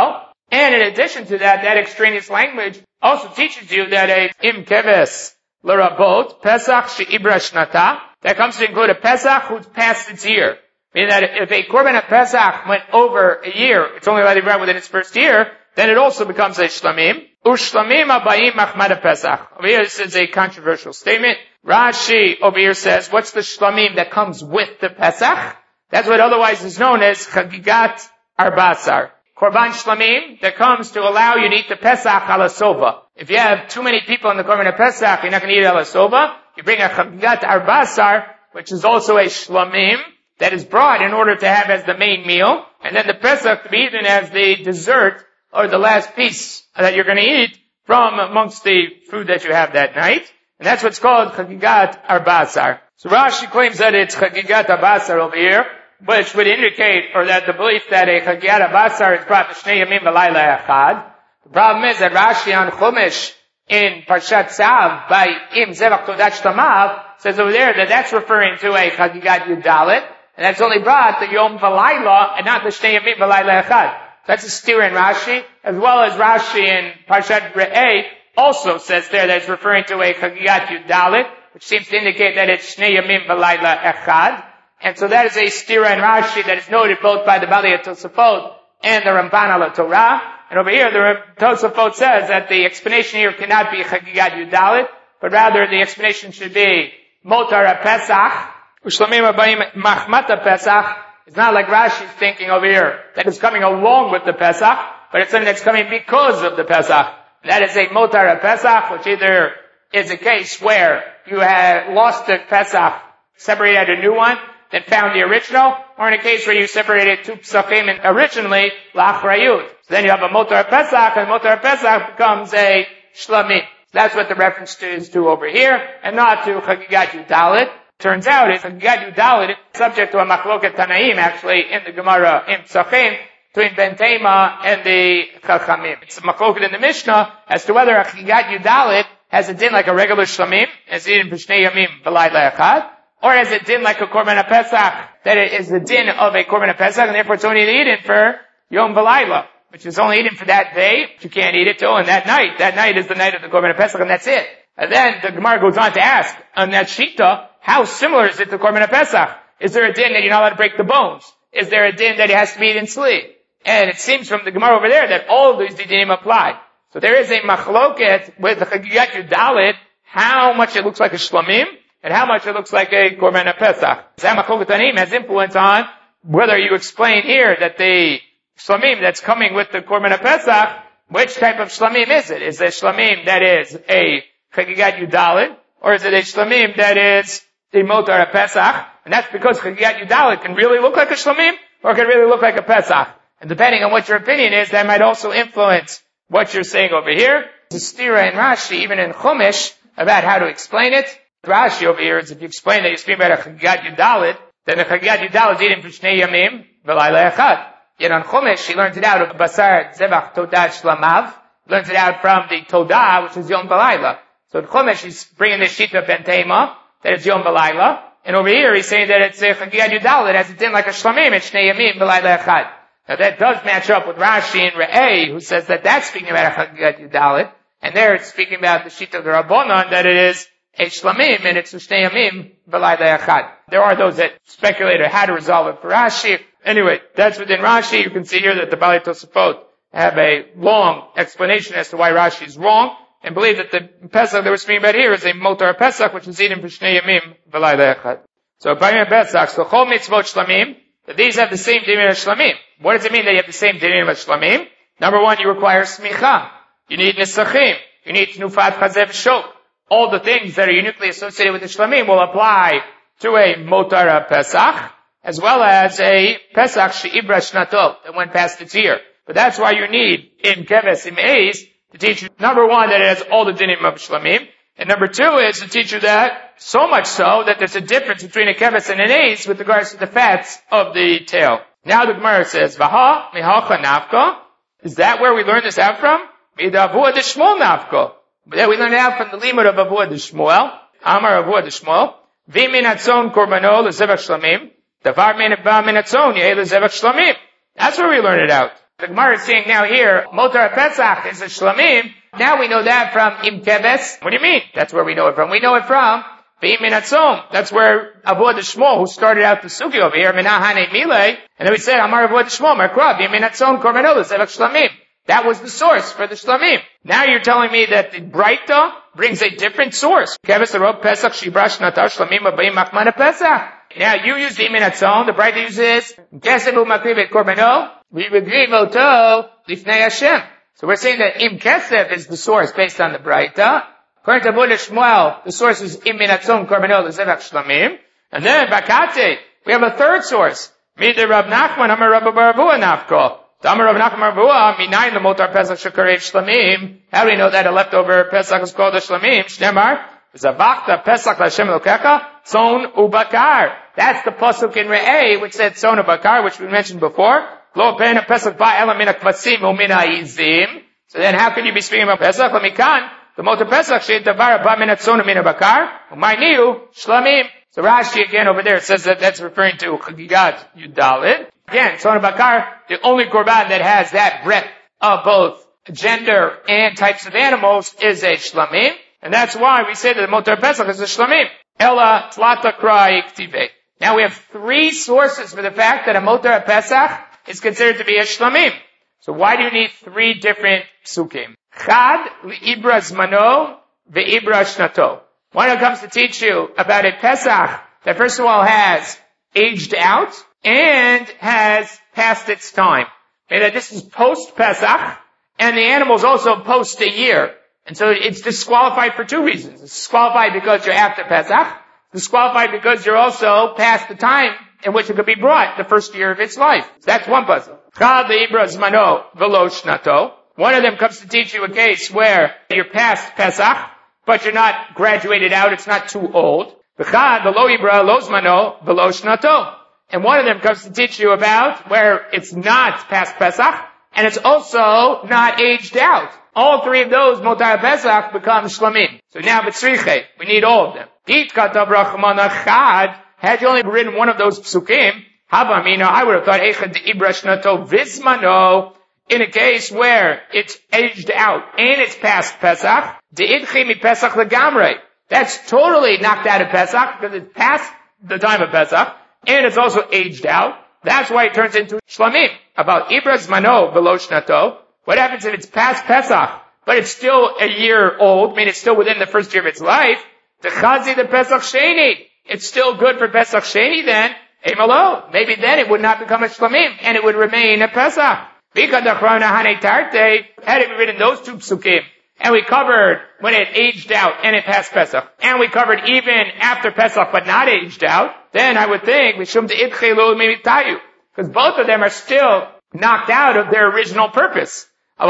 A: And in addition to that, that extraneous language also teaches you that a im keves l'rabot, Pesach she'ibra shnata, that comes to include a Pesach who's past its year. Meaning that if a korban of Pesach went over a year, it's only allowed to be brought within its first year, then it also becomes a shlamim. Ushlamim abayim machmad Pesach. Over here, this is a controversial statement. Rashi over here says, what's the shlamim that comes with the Pesach? That's what otherwise is known as chagigat arbasar. Korban shlamim that comes to allow you to eat the Pesach ala sova. If you have too many people in the korban of Pesach, you're not going to eat ala sova. You bring a chagigat arbasar, which is also a shlamim that is brought in order to have as the main meal, and then the Pesach to be eaten as the dessert or the last piece that you're going to eat from amongst the food that you have that night. And that's what's called chagigat arbasar. So Rashi claims that it's chagigat arbasar over here, which would indicate, or that the belief that a chagigat arbasar is brought to shnei yamim v'layla echad. The problem is that Rashi on Chumash in Parshat Tzav by im zevach todat shtamav says over there that that's referring to a chagigat yudalit, and that's only brought the yom v'layla and not the shnei yamim v'layla echad. That's a steer in Rashi, as well as Rashi in Parshat Re'eh also says there that it's referring to a chagigat yudalit, which seems to indicate that it's shnei yamim v'layla echad. And so that is a stira in Rashi that is noted both by the Bali Tosafot and the Ramban al Torah. And over here, the Tosafot says that the explanation here cannot be chagigat yudalit, but rather the explanation should be motar Pesach, ushlamim abayim machmat Pesach. It's not like Rashi's thinking over here that it's coming along with the Pesach, but it's something that's coming because of the Pesach. That is a motar Pesach, which either is a case where you had lost the Pesach, separated a new one, then found the original, or in a case where you separated two psachim originally, la'achrayut. So then you have a motar Pesach, and motar Pesach becomes a shlamim. That's what the reference is to over here, and not to chagigat yudalit. Turns out, it's chagigat yudalit, subject to a machloket tanaim, actually, in the Gemara, in psachim, between Ben Tema and the Chachamim. It's a machloket in the Mishnah as to whether a chagigat yudalit has a din like a regular shlamim, as eaten for shnei yamim v'layla echad, or is it din like a korban Pesach, that it is the din of a korban Pesach, and therefore it's only eaten for Yom V'layla, which is only eaten for that day, but you can't eat it till in that night. That night is the night of the korban Pesach, and that's it. And then the Gemara goes on to ask, on that shita, how similar is it to korban Pesach? Is there a din that you're not allowed to break the bones? Is there a din that it has to be eaten sleep? And it seems from the Gemara over there that all of these dinim apply. So there is a machloket with the chagigat yudalit, how much it looks like a shlamim, and how much it looks like a korban Pesach. Machloket tanim has influence on whether you explain here that the shlamim that's coming with the korban Pesach, which type of shlamim is it? Is it shlamim that is a chagigat yudalit, or is it a shlamim that is the motar Pesach? And that's because chagigat yudalit can really look like a shlamim, or it can really look like a Pesach. And depending on what your opinion is, that might also influence what you're saying over here. There's a stira in Rashi, even in Chumash, about how to explain it. Rashi over here is if you explain that you're speaking about a chagigat yudalit, then the chagigat yudalit is eaten for shnei yamim v'layla echad. Yet on Chumash, he learns it out of basar zevach todah shlamav, learns it out from the todah, which is yom v'layla. So in Chumash, he's bringing the shita ben tema, that it's yom v'layla, and over here he's saying that it's a chagigat yudalit, as it's in like a shlamim, it's shnei yamim v'layla echad. Now that does match up with Rashi and Re'eh, who says that that's speaking about a chagigat yudalit, and there it's speaking about the shita of the Rabbanon, that it is a shlamim, and it's shnei yamim v'layla echad. There are those that speculate on how to resolve it for Rashi. Anyway, that's within Rashi. You can see here that the Bali Tosafot have a long explanation as to why Rashi is wrong, and believe that the Pesach that we're speaking about here is a motar Pesach, which is eaten for shnei yamim v'layla echad. So, Bayim Pesach, so chol mitzvot shlamim, that these have the same dinim as shlamim. What does it mean that you have the same dinim as shlamim? Number one, you require smicha. You need nisachim. You need tnufat chazev shok. All the things that are uniquely associated with the shlamim will apply to a motar Pesach, as well as a Pesach she'ibra shnato, that went past its year. But that's why you need in keves im eis to teach you, number one, that it has all the dinim of shlamim, and number two is to teach you that, so much so that there's a difference between a keves and an eis with regards to the fats of the tail. Now the Gemara says, Vaha mihacha nafka. Is that where we learn this out from? Midavua de Shmuel nafka. But we learn it out from the limud of Avua de Shmuel. Amar Avua de Shmuel. V'min atzon korbano lezevach shlamim. Davar min ba min atzon yeh lezevach shlamim. That's where we learn it out. The Gemara is saying now here, Motar Pesach is a Shlamim. Now we know that from Im Keves. What do you mean? That's where we know it from. We know it from Be'im Minatzom. That's where Avodah Shmo, who started out the Sugi over here, Menahane Milei, and then we said, Amar Avodah Shmo, Markra, Be'im Minatzom, Korbanot, Zevach Shlamim. That was the source for the Shlamim. Now you're telling me that the Braita brings a different source. Keves Arov Pesach Shibrash Natar Shlamim Abayim Machmana Pesach. Now you use the Iminatzon, the Braita uses Kesevu Makriv et Korbanot, V'Regriv Oto Lifnei Hashem. So we're saying that Im Kesef is the source based on the Braita. According to Avodah Shmuel, the source is Im Minatzon Korbanot Zevach Shlamim. And then Bakate, we have a third source. Midei Rav Nachman Amar Rabba bar Avuha Nafko. Amar Rav Nachman bar Avuha Minayin the Motar Pesach Shekarev Shlamim. How do we know that a leftover Pesach is called a Shlamim? Shnemar Zavachta Pesach L'Hashem Elokecha Tzon Ubakar. That's the pasuk in Re'eh which said Tzon Ubakar, which we mentioned before. Lo Pena Pesach Ba'ela Mina Kvasim Umina Izim. So then how can you be speaking about Pesach? Lamikan the Motar Pesach She'et Davar Ba Mina Tzon Umina Bakar Umayniu Shlamim. So Rashi again over there says that that's referring to Chagigat Yudalit. Again, Tzon Bakar, the only korban that has that breadth of both gender and types of animals is a Shlamim. And that's why we say that the Motar Pesach is a Shlamim. Ela Tlata Krai Iktive. Now we have three sources for the fact that a Motar Pesach is considered to be a Shlamim. So why do you need three different psukim? Chad Li'ibra Zmano Ve'ibra Shnato. One that comes to teach you about a Pesach that first of all has aged out and has passed its time. And that this is post-Pesach and the animal's also post a year. And so it's disqualified for two reasons. It's disqualified because you're after Pesach. It's disqualified because you're also past the time in which it could be brought, the first year of its life. So that's one puzzle. Chad Li'ibra Zmano V'lo Shnato. One of them comes to teach you a case where you're past Pesach, but you're not graduated out, it's not too old. V'chad V'lo Ibra Lo Zmano V'lo Shnato. And one of them comes to teach you about where it's not past Pesach, and it's also not aged out. All three of those, Motar Pesach, become Shlamim. So now, B'tzriche, we need all of them. Had you only written one of those psukim, Habamina, I would have thought, Echad Ibra Shnato Vizmano, in a case where it's aged out and it's past Pesach, De'idchi mi Pesach legamrei. That's totally knocked out of Pesach because it's past the time of Pesach and it's also aged out. That's why it turns into Shlamim. About Ibra Zmano V'lo Shnato. What happens if it's past Pesach, but it's still a year old, I mean it's still within the first year of its life? The Chazi the Pesach Sheni. It's still good for Pesach Sheni then. Emalo. Maybe then it would not become a Shlamim and it would remain a Pesach. Had it written those two psukim, and we covered when it aged out and it passed Pesach, and we covered even after Pesach but not aged out, then I would think because both of them are still knocked out of their original purpose.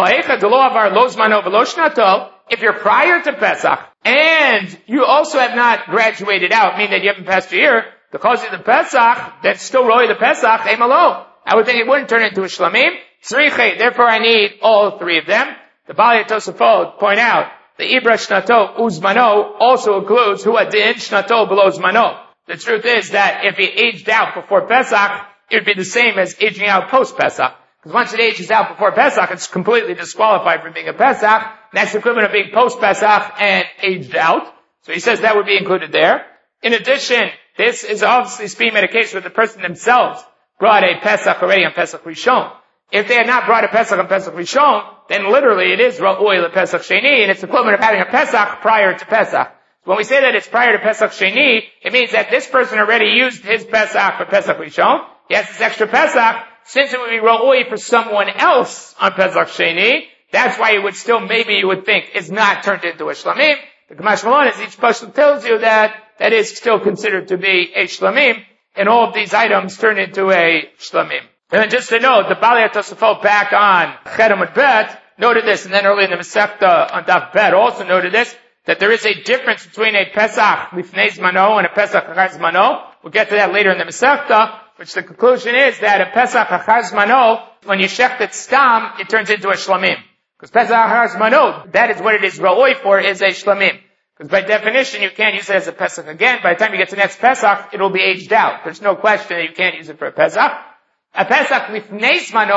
A: If you're prior to Pesach and you also have not graduated out, meaning that you haven't passed a year, because of the Pesach, that's still really the Pesach, I would think it wouldn't turn into a Shlamim. Therefore I need all three of them. The Bali Tosafot point out, the Ibra Shnato Uzmano also includes Huadin Shnato below Zmano. The truth is that if it aged out before Pesach, it would be the same as aging out post-Pesach. Because once it ages out before Pesach, it's completely disqualified from being a Pesach. That's the equivalent of being post-Pesach and aged out. So he says that would be included there. In addition, this is obviously speaking at a case where the person themselves brought a Pesach already on Pesach Rishon. If they had not brought a Pesach on Pesach Rishon, then literally it is Ra'oi le Pesach Sheni, and it's the equivalent of having a Pesach prior to Pesach. When we say that it's prior to Pesach Sheni, it means that this person already used his Pesach for Pesach Rishon. He has this extra Pesach. Since it would be Ra'oi for someone else on Pesach Sheni, that's why it would still, maybe you would think, is not turned into a Shlamim. The Gemash Malon is each pasuk tells you that that is still considered to be a Shlamim, and all of these items turn into a Shlamim. And then just to note, the Bali Tosafot back on Chet Amud Bet noted this, and then early in the Masechta on Daf Bet also noted this, that there is a difference between a Pesach Lifnei Zmano and a Pesach Achar Zmano. We'll get to that later in the Masechta, which the conclusion is that a Pesach Achar Zmano, when you shecht it stam, it turns into a Shlamim. Because Pesach Achar Zmano, that is what it is Ra'oi for, is a Shlamim. Because by definition, you can't use it as a Pesach again. By the time you get to next Pesach, it will be aged out. There's no question that you can't use it for a Pesach. A Pesach Lifnei Zmano,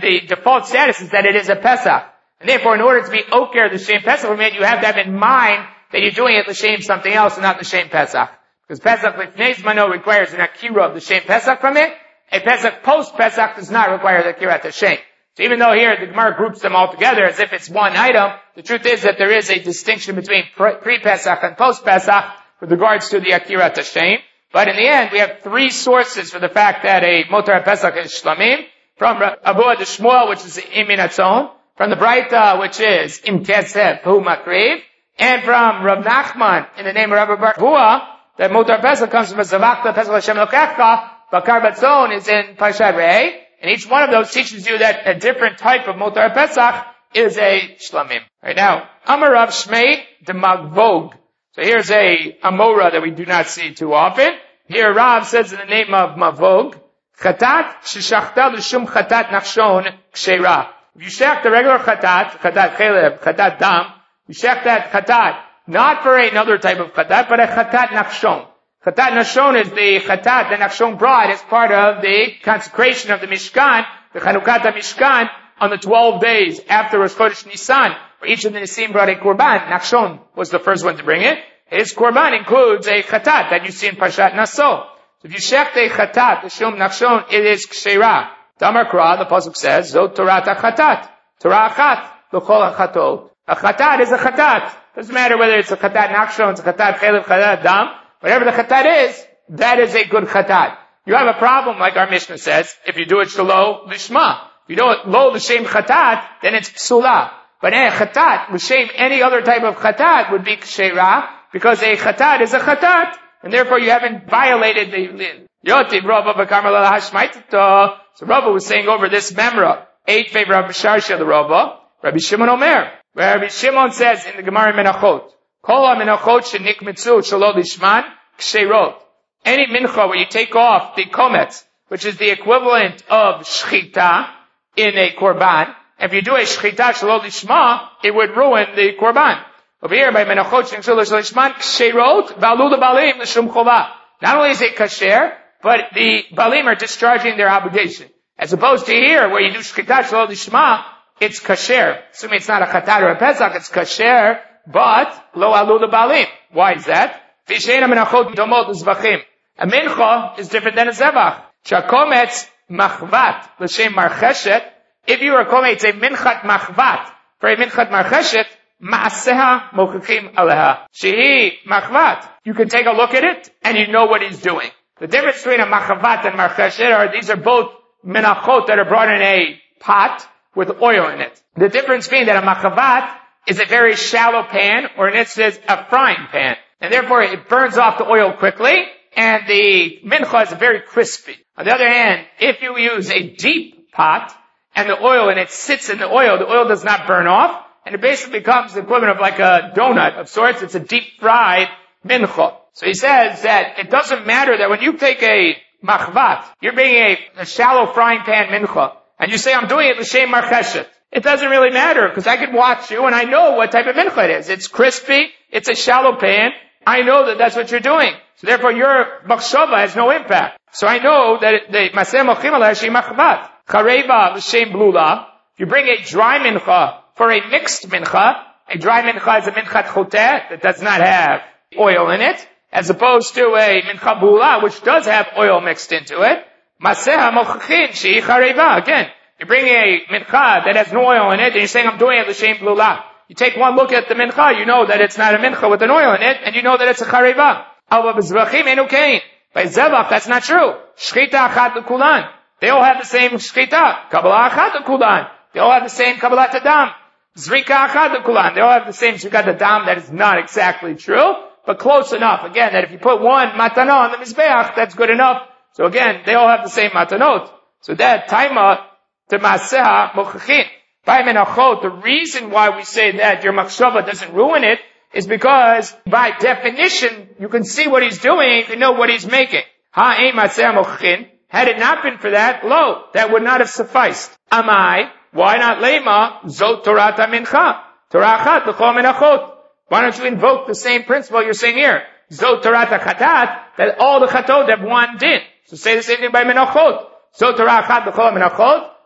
A: the default status is that it is a Pesach. And therefore, in order to be Oker, the Shem Pesach, you have to have in mind that you're doing it l'shem something else and not l'shem Pesach. Because Pesach Lifnei Zmano requires an Akira of the Shem Pesach from it. A Pesach post-Pesach does not require the Akira at the Shem. So even though here the Gemara groups them all together as if it's one item, the truth is that there is a distinction between pre-Pesach and post-Pesach with regards to the Akira at the Shem. But in the end, we have three sources for the fact that a Motar Pesach is Shlamim. From Abuah de Shmuel, which is Imin Atzon. From the Braita, which is Im Kesef Hu Makriv. And from Rav Nachman, in the name of Rabbi Bar Hua, that Motar Pesach comes from Zavachta Pesach Hashem Lokecha, Bakar Batzon is in Parshat Re'eh. And each one of those teaches you that a different type of Motar Pesach is a Shlamim. Right now, Amar Rav Shmei de Magvog. So here's a Amora that we do not see too often. Here Rav says in the name of Mavog, Chatat sheshachta l'shum chatat nachshon kshera. If you shech the regular chatat chelev, chatat dam, you shech that chatat, not for another type of chatat, but a chatat nachshon. Chatat nachshon is the chatat that nachshon brought as part of the consecration of the Mishkan, the Chanukat Mishkan, on the 12 days after Rosh Chodesh Nisan, where each of the Nisim brought a korban. Nachshon was the first one to bring it. His korban includes a chatat that you see in Parshat Naso. So if you shech a chatat, the shum nachshon, it is kshera. Damar Kra, the pasuk says, Zot Torah chatat. Torah achat, l'chol achatot. A chatat is a chatat. Doesn't matter whether it's a chatat nachshon, it's a chatat chelev, chatat dam. Whatever the chatat is, that is a good chatat. You have a problem, like our Mishnah says, if you do it shelo lishma. If you do it lo l'shem chatat, then it's psula. But a chatat, l'shem any other type of chatat would be kshera, because a chatat is a chatat. And therefore you haven't violated the Yotiv Rabba B'Karmel Hashmaitito. So Rabba was saying over this memra, 8 favor of Sharsha the Rabba, Rabbi Shimon Omer, where Rabbi Shimon says in the Gemara Menachot, Kol ha-menachot shenikmitzu shelo lishman ksherot. Any mincha where you take off the kometz, which is the equivalent of shchita in a korban, if you do a shchita shelo lishma, it would ruin the korban. Over here, by menachot shenikmitzu shelo lishman ksherot v'alu lebalim l'shum chova. Not only is it kasher, but the balim are discharging their obligation. As opposed to here, where you do shchita shelo lishma, it's kasher. Assuming it's not a chatat or a pesach, it's kasher, but lo alu lebalim. Why is that? V'sheina menachot domot uzvachim. A mincha is different than a zevach. Shakometz machvat l'shem marcheshet. If you are kometz a minchat machvat for a minchat marcheshet, ma'aseha mochichim aleha. Shehi machvat. You can take a look at it and you know what he's doing. The difference between a machvat and marcheshet are these are both menachot that are brought in a pot with oil in it. The difference being that a machvat is a very shallow pan, or in its case, a frying pan. And therefore it burns off the oil quickly, and the mincha is very crispy. On the other hand, if you use a deep pot, and the oil in it sits in the oil does not burn off, and it basically becomes the equivalent of like a donut of sorts. It's a deep fried mincha. So he says that it doesn't matter that when you take a machvat, you're bringing a shallow frying pan mincha, and you say, I'm doing it l'shem marcheshet. It doesn't really matter, because I can watch you and I know what type of mincha it is. It's crispy, it's a shallow pan, I know that that's what you're doing. So therefore your machshava has no impact. So I know that the maseh mochim aleh she machvat. Chareva l'shem blula. If you bring a dry mincha for a mixed mincha, a dry mincha is a minchat choteh that does not have oil in it, as opposed to a mincha blula, which does have oil mixed into it. Maseh mochichin she chareva. Again, you bring a mincha that has no oil in it, and you're saying, I'm doing it l'shem blula. You take one look at the mincha, you know that it's not a mincha with an oil in it, and you know that it's a chareva. Alva b'zvachim enu kain. By zevach, that's not true. Shchita achat l'kulan. They all have the same shchita. Kabbalah achat l'kulan. They all have the same kabbalat adam. Zrika achat l'kulan. They all have the same zrikat adam. That is not exactly true, but close enough. Again, that if you put one matana on the mizbeach, that's good enough. So again, they all have the same matanot. So that taima to maseha mochachin. By menachot, the reason why we say that your machshava doesn't ruin it is because by definition, you can see what he's doing, you know what he's making. Ha'im maseha mochachin. Had it not been for that, lo, that would not have sufficed. Amai, why not lema, zot Torah mincha? Torah achat l'chol menachot. Why don't you invoke the same principle you're saying here? Zot Torah chatat, that all the chatot have one din. So say the same thing by menachot. Zot Torah achat l'chol menachot.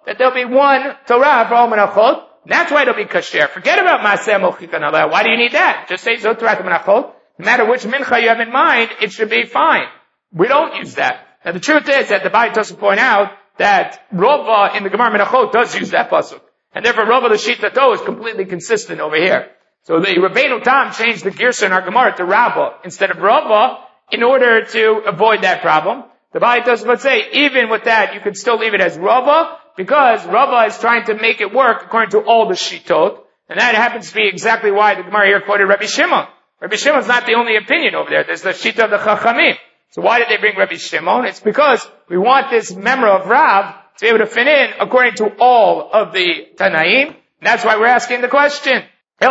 A: that there'll be one Torah for all menachot. That's why it'll be kasher. Forget about Maaseh Mochikan Aleh. Why do you need that? Just say Zot Torah menachot. No matter which mincha you have in mind, it should be fine. We don't use that. Now the truth is that the Bait doesn't point out that Rova in the Gemara Menachot does use that pasuk. And therefore Rova the Shitato is completely consistent over here. So the Rabbeinu Tam changed the Girsa in our Gemara to Rabba instead of Rava in order to avoid that problem. The Bait doesn't say, even with that, you can still leave it as Rava, because Rava is trying to make it work according to all the Shitot. And that happens to be exactly why the Gemara here quoted Rabbi Shimon. Rabbi Shimon's not the only opinion over there. There's the Shita of the Chachamim. So why did they bring Rabbi Shimon? It's because we want this memra of Rav to be able to fit in according to all of the Tanaim. That's why we're asking the question. So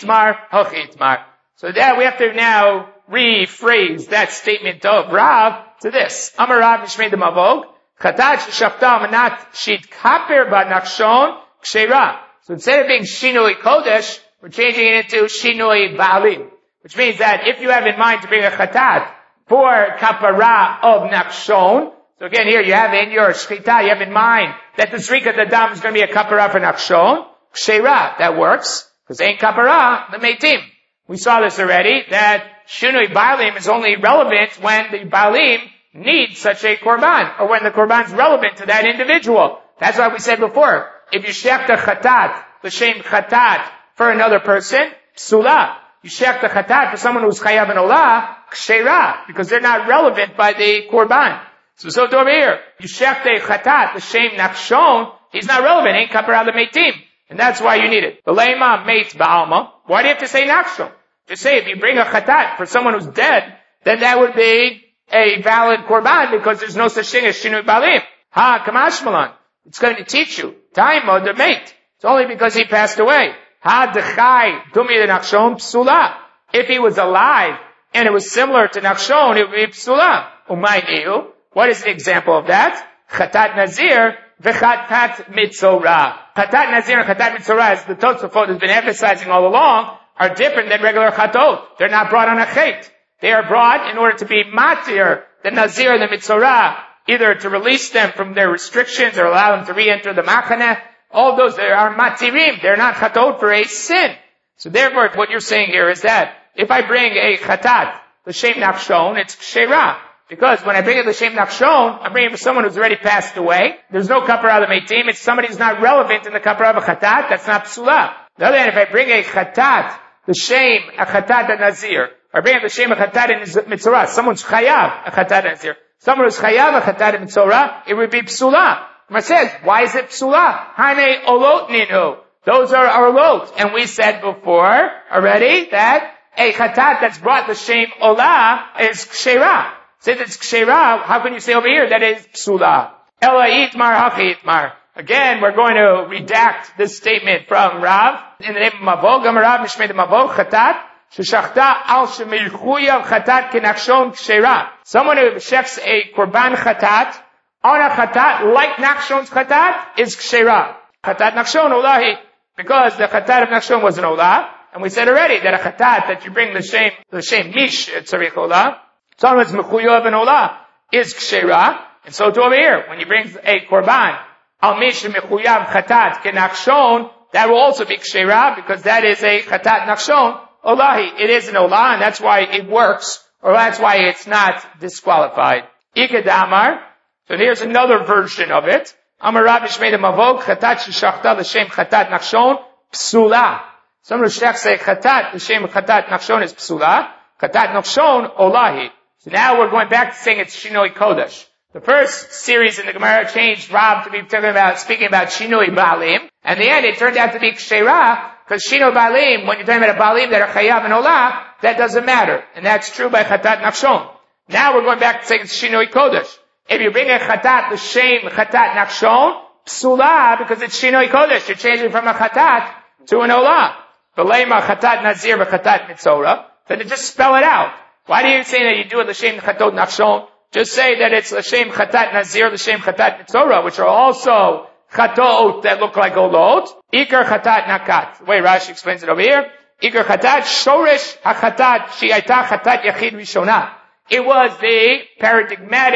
A: that we have to now rephrase that statement of Rav to this. Amar Rav Mishmei de Mavog, Chatat shafta manat shit kaper ba nakshon kshera. So instead of being shinoi kodesh, we're changing it into shinoi baalim. Which means that if you have in mind to bring a chatat for kapara of nakshon, so again here you have in your shchita, you have in mind that the zrika dadam is going to be a kapara for nakshon, kshera, that works, because ain't kapara, the meitim. We saw this already, that shinoi baalim is only relevant when the baalim need such a korban, or when the korban is relevant to that individual. That's why we said before, if you shech the chatat, the shem chatat, for another person, psula. You shech the chatat for someone who's chayav and olah, kshera, because they're not relevant by the korban. So over here, you shech the chatat, the shem nakshon, he's not relevant, ain't kapara the meitim. And that's why you need it. Belema meit ba'alma. Why do you have to say nakshon? Just say if you bring a chatat for someone who's dead, then that would be a valid korban because there's no such thing as shinui balim. Ha kamashmalan. It's going to teach you. Taimo de meit. It's only because he passed away. Ha dechai dumi de nakshon psula. If he was alive and it was similar to nakshon, it would be psula. Umay niu. What is the example of that? Chatat nazir v'chatat mitzorah. Chatat nazir and chatat mitzorah, as the Tosafot has been emphasizing all along, are different than regular chatot. They're not brought on a chet. They are brought in order to be matir, the nazir and the mitzorah, either to release them from their restrictions or allow them to re-enter the machaneh. All those, they are matirim. They're not chatot for a sin. So therefore, what you're saying here is that if I bring a chatat, the shem nakshon, it's kshera. Because when I bring it the shem nakshon, I'm bringing it for someone who's already passed away. There's no kapara meitim. It's somebody who's not relevant in the kapara of a chatat. That's not psula. On the other hand, if I bring a chatat, the shem, a chatat and nazir, or bring the shem a chatat and mitzorah, someone's chayav, a chatat and nazir. Someone who's chayav, a chatat and mitzorah, it would be psula. It says, why is it psula? Haine olot ninu. Those are our olot. And we said before already that a chatat that's brought the shem olah is kshera. Since it's kshera, how can you say over here that is psula? Ela itmar hachi itmar. Again, we're going to redact this statement from Rav in the name of Mavog. Rav Mishmei de Mavog chatat sheshachta al shemichuyav chatat kenakshon kshera. Someone who shechs a korban chatat on a chatat like nakshon's chatat is kshera. Chatat nakshon olahi, because the chatat of nakshon was an olah, and we said already that a chatat that you bring the same mish tzarich olah. Someone's mechuyav and olah is kshera, and so to over here, when you bring a korban al mish mechuyav chatat kenakshon, that will also be kshera because that is a chatat nakshon olahi. It is an olah, and that's why it works, or that's why it's not disqualified. Ikadamar. So here's another version of it. Amar Rav Mishmei de Mavog chatat sheshachta l'shem chatat nakshon psula. Someone who shechs a chatat l'shem chatat nakshon is psula. Chatat nakshon olahi. So now we're going back to saying it's shinoi kodesh. The first series in the Gemara changed Rav to be speaking about shinoi baalim, and in the end it turned out to be kshera, because shinoi baalim, when you're talking about a baalim that are chayav and olah, that doesn't matter, and that's true by chatat nakshon. Now we're going back to saying it's shinoi kodesh. If you bring a chatat, the shem chatat nakshon, psula, because it's shinoi kodesh, you're changing from a chatat to an olah. V'leima chatat nazir v'chatat mitzorah. Then to just spell it out. Why do you say that you do it l'shem chatot nakshon? Just say that it's l'shem chatat nazir, l'shem chatat mitzorah, which are also chatot that look like olot. Ikar chatat nakat. The way Rashi explains it over here. Ikar chatat shoresh hachatat she'ayta chatat yachid rishonah. It was the paradigmatic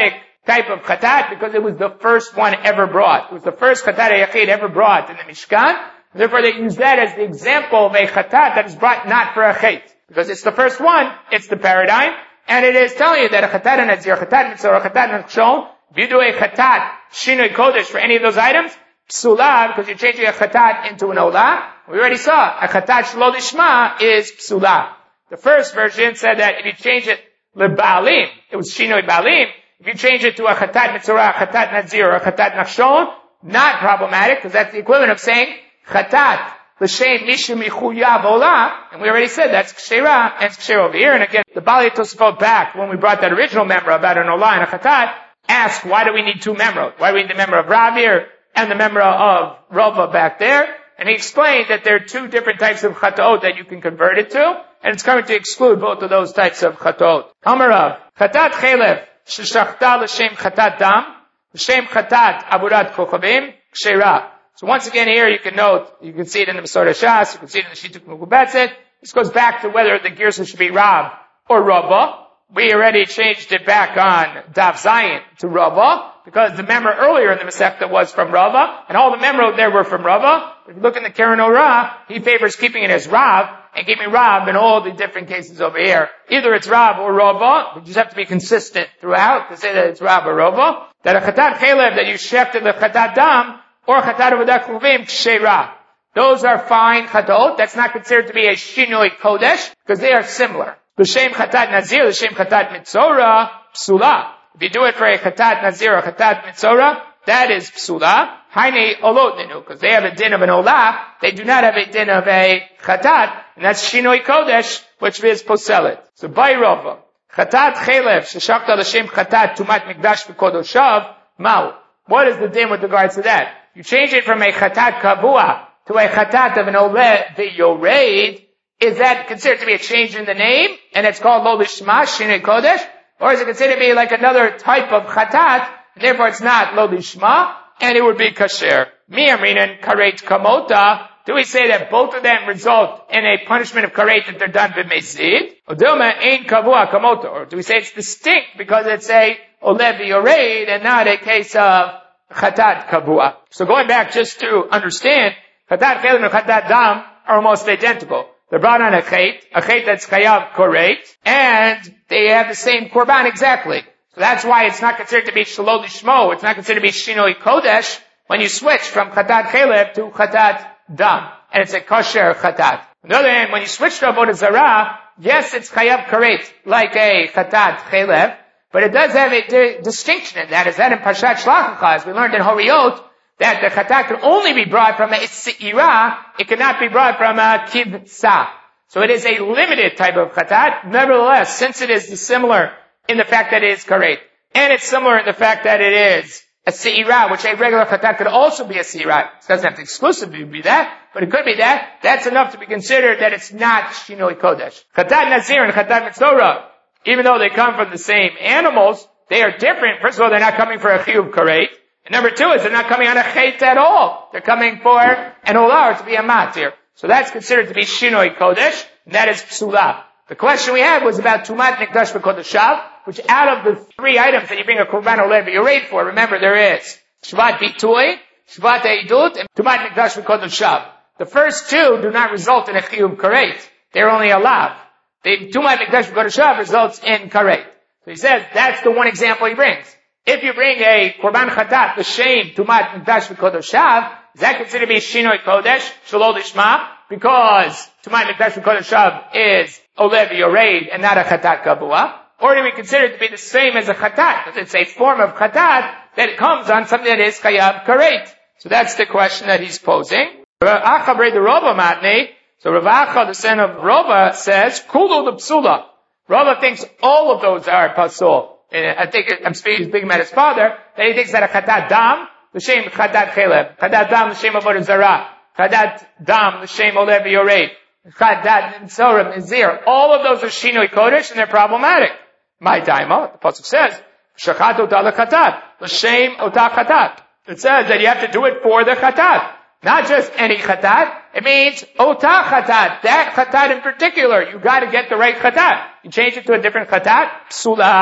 A: type of chatat because it was the first one ever brought. It was the first chatat hayachid ever brought in the Mishkan. Therefore, they use that as the example of a chatat that is brought not for a chet. Because it's the first one, it's the paradigm, and it is telling you that a chatat and nazir, chatat mitzvah, chatat nachshon, if you do a chatat, shinoi kodesh for any of those items, psula, because you're changing a chatat into an olah. We already saw, a chatat shelo lishma is psula. The first version said that if you change it lebaalim, it was shinoi baalim. If you change it to a chatat mitzvah, a chatat nazir, or a chatat nachshon, not problematic, because that's the equivalent of saying chatat l'shem mishu michuyav olah, and we already said that's kshera, and it's kshera over here. And again, the Bali Tosafot back, when we brought that original memra about an olah and a chatat, asked why do we need two memrot? Why do we need the memra of Rav here and the memra of Rava back there? And he explained that there are two different types of chataot that you can convert it to, and it's coming to exclude both of those types of chataot. Amarav, chatat chelev, sheshachta l'shem chatat dam, l'shem chatat aburat kochavim, kshera. So once again here you can note, you can see it in the Masor Shas, you can see it in the Shituk Mugubetzet. This goes back to whether the Girsa should be Rav or Rava. We already changed it back on Daf Zayin to Rava, because the memra earlier in the Masechta was from Rava, and all the memra there were from Rava. If you look in the Keren Orah, he favors keeping it as Rav, and keeping Rav in all the different cases over here. Either it's Rav or Rava, you just have to be consistent throughout to say that it's Rav or Rava. That a Chatat Chelev that you shefted the Chatat Dam, or chatat avodat kuvim kshera. Those are fine chataot. That's not considered to be a shinoi kodesh because they are similar. L'shem chatat nazir, l'shem chatat mitzora, psula. If you do it for a chatat nazir or chatat mitzora, that is psula. Haine olot ninu, because they have a din of an olah. They do not have a din of a chatat, and that's shinoi kodesh, which is poselet. So by Rava, chatat chelev sheshakta l'shem chatat tumat mikdash v'kodoshav mau. What is the din with regards to that? You change it from a chatat kavua to a chatat of an oleh v'yoreid. Is that considered to be a change in the name, and it's called lo lishma shinei kodesh, or is it considered to be like another type of chatat, and therefore it's not lo lishma, and it would be kasher? Mi amrinan karet kamota. Do we say that both of them result in a punishment of karet that they're done b'mezid? Odilma ein kavua kamota, or do we say it's distinct because it's a oleh v'yoreid and not a case of chatat kavua? So going back just to understand, chatat chelev and chatat dam are almost identical. They're brought on a chet that's chayav koret, and they have the same korban exactly. So that's why it's not considered to be shelo lishmo. It's not considered to be shinoi kodesh when you switch from chatat chelev to chatat dam, and it's a kosher chatat. On the other hand, when you switch to avodah zarah, yes, it's chayav koret like a chatat chelev, but it does have a distinction in that. Is that in Parshat Shlach Lecha, as we learned in Horiot, that the chatat can only be brought from a se'ira, it cannot be brought from a kibsa. So it is a limited type of chatat. Nevertheless, since it is similar in the fact that it is karet, and it's similar in the fact that it is a se'ira, which a regular chatat could also be a se'ira. It doesn't have to exclusively be that, but it could be that. That's enough to be considered that it's not shinoi kodesh. Chatat nazir and chatat mitzora, even though they come from the same animals, they are different. First of all, they're not coming for a chiyuv karet. And number two is they're not coming on a chet at all. They're coming for an olah, or to be a matir. So that's considered to be shinoi kodesh, and that is psula. The question we had was about tumat mikdash v'kodeshav, which out of the three items that you bring a korban oleh v'yoreid for, remember there is shvat bitui, shvat eidut, and tumat mikdash v'kodeshav. The first two do not result in a chiyuv karet. They're only a lav. The tumat mikdash v'kodeshav results in karet. So he says that's the one example he brings. If you bring a korban chatat, the shame, tumat mikdash v'kodeshav, is that considered to be shinoi kodesh, shelo lishma, because tumat mikdash v'kodeshav is oleh v'yoreid and not a chatat kavua? Or do we consider it to be the same as a chatat, because it's a form of chatat that it comes on something that is chayav karet? So that's the question that he's posing. Rav Acha bre the Rava matnei. So Rav Acha, the son of Rava, says, kulo the psula. Rava thinks all of those are pasul. And I think I'm speaking about his father, that he thinks that a chatat dam, the shem chatat chelev, chatat dam, the shem avodah zarah, chatat dam, the shem oleh v'yoreid, chatat mitzora, mizir, all of those are shinoi kodesh, and they're problematic. My daima, the pasuk says, shachat ota lechatat, the shem ota chatat. It says that you have to do it for the chatat. Not just any chatat, it means ota chatat, that chatat in particular. You gotta get the right chatat. You change it to a different chatat, psula.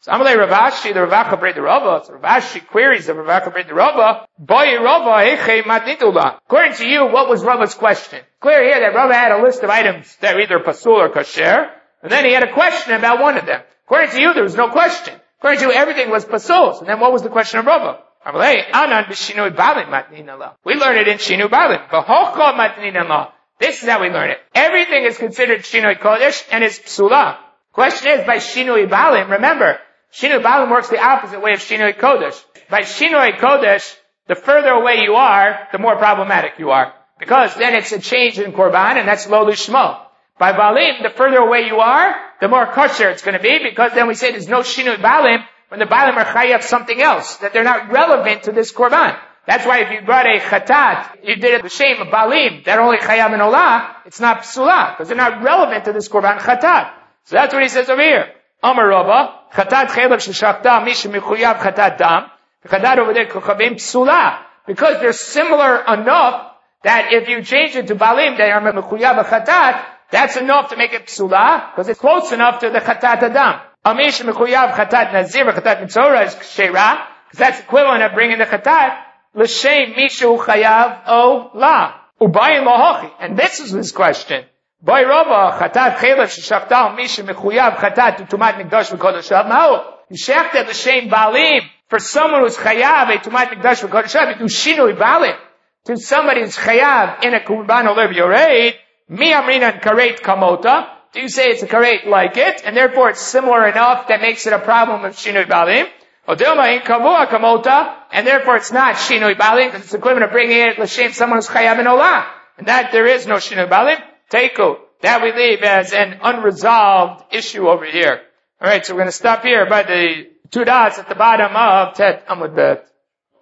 A: So Amalei Ravashi, the Ravacha Brei the Rava. So Ravashi queries the Ravacha Brei the Rava. Boy Rava Eichei Matnitula. According to you, what was Rava's question? Clear here that Rava had a list of items that were either pasul or kasher, and then he had a question about one of them. According to you, there was no question. According to you, everything was pasul. And then what was the question of Rava? Amalei Anan b'shinui balim matninala. We learn it in Shinu Balim. V'hocha matninala. This is how we learn it. Everything is considered Shinui Kodesh and is psula. Question is, by Shinui Balim, remember, Shinui Balim works the opposite way of Shinui Kodesh. By Shinui Kodesh, the further away you are, the more problematic you are. Because then it's a change in Korban, and that's Lo Lishmo. By Balim, the further away you are, the more kosher it's going to be, because then we say there's no Shinui Balim, when the Balim are chayav something else, that they're not relevant to this Korban. That's why if you brought a chatat, you did it the shame of Balim, that only chayav and olah, it's not psula, because they're not relevant to this Korban chatat. So that's what he says over here. Amar Rava, chatat chelev sheshachta misha mechuyav chatat dam, the chatat over there kochavim psula, because they're similar enough that if you change it to Balim, they are mechuyav chatat, that's enough to make it psula, because it's close enough to the chatat adam. Amish mechuyav chatat nazir, chatat mitzora is kshera, because that's equivalent of bringing the chatat, l'shem mishu chayav o la. Ubayin lahochi. And this is his question. By Rava, chatat chelev sheshachta mishu mechuyav chatat tumat mikdash v'kodeshav ma'o. You shechted l'shem balim. For someone who's chayav a tumat mikdash v'kodeshav, you do shinui balim. To somebody who's chayav in a kurban olev yoreid, mi amrinan karet kamota. Do you say it's a karet like it, and therefore it's similar enough that makes it a problem of shinui balim? Odilma in kavua kamota, and therefore it's not shinui balim, because it's equivalent of bringing it l'shem someone who's chayav in olah. And that there is no shinui balim. Teiku. That we leave as an unresolved issue over here. Alright, so we're going to stop here by the two dots at the bottom of Tet Amud Bet.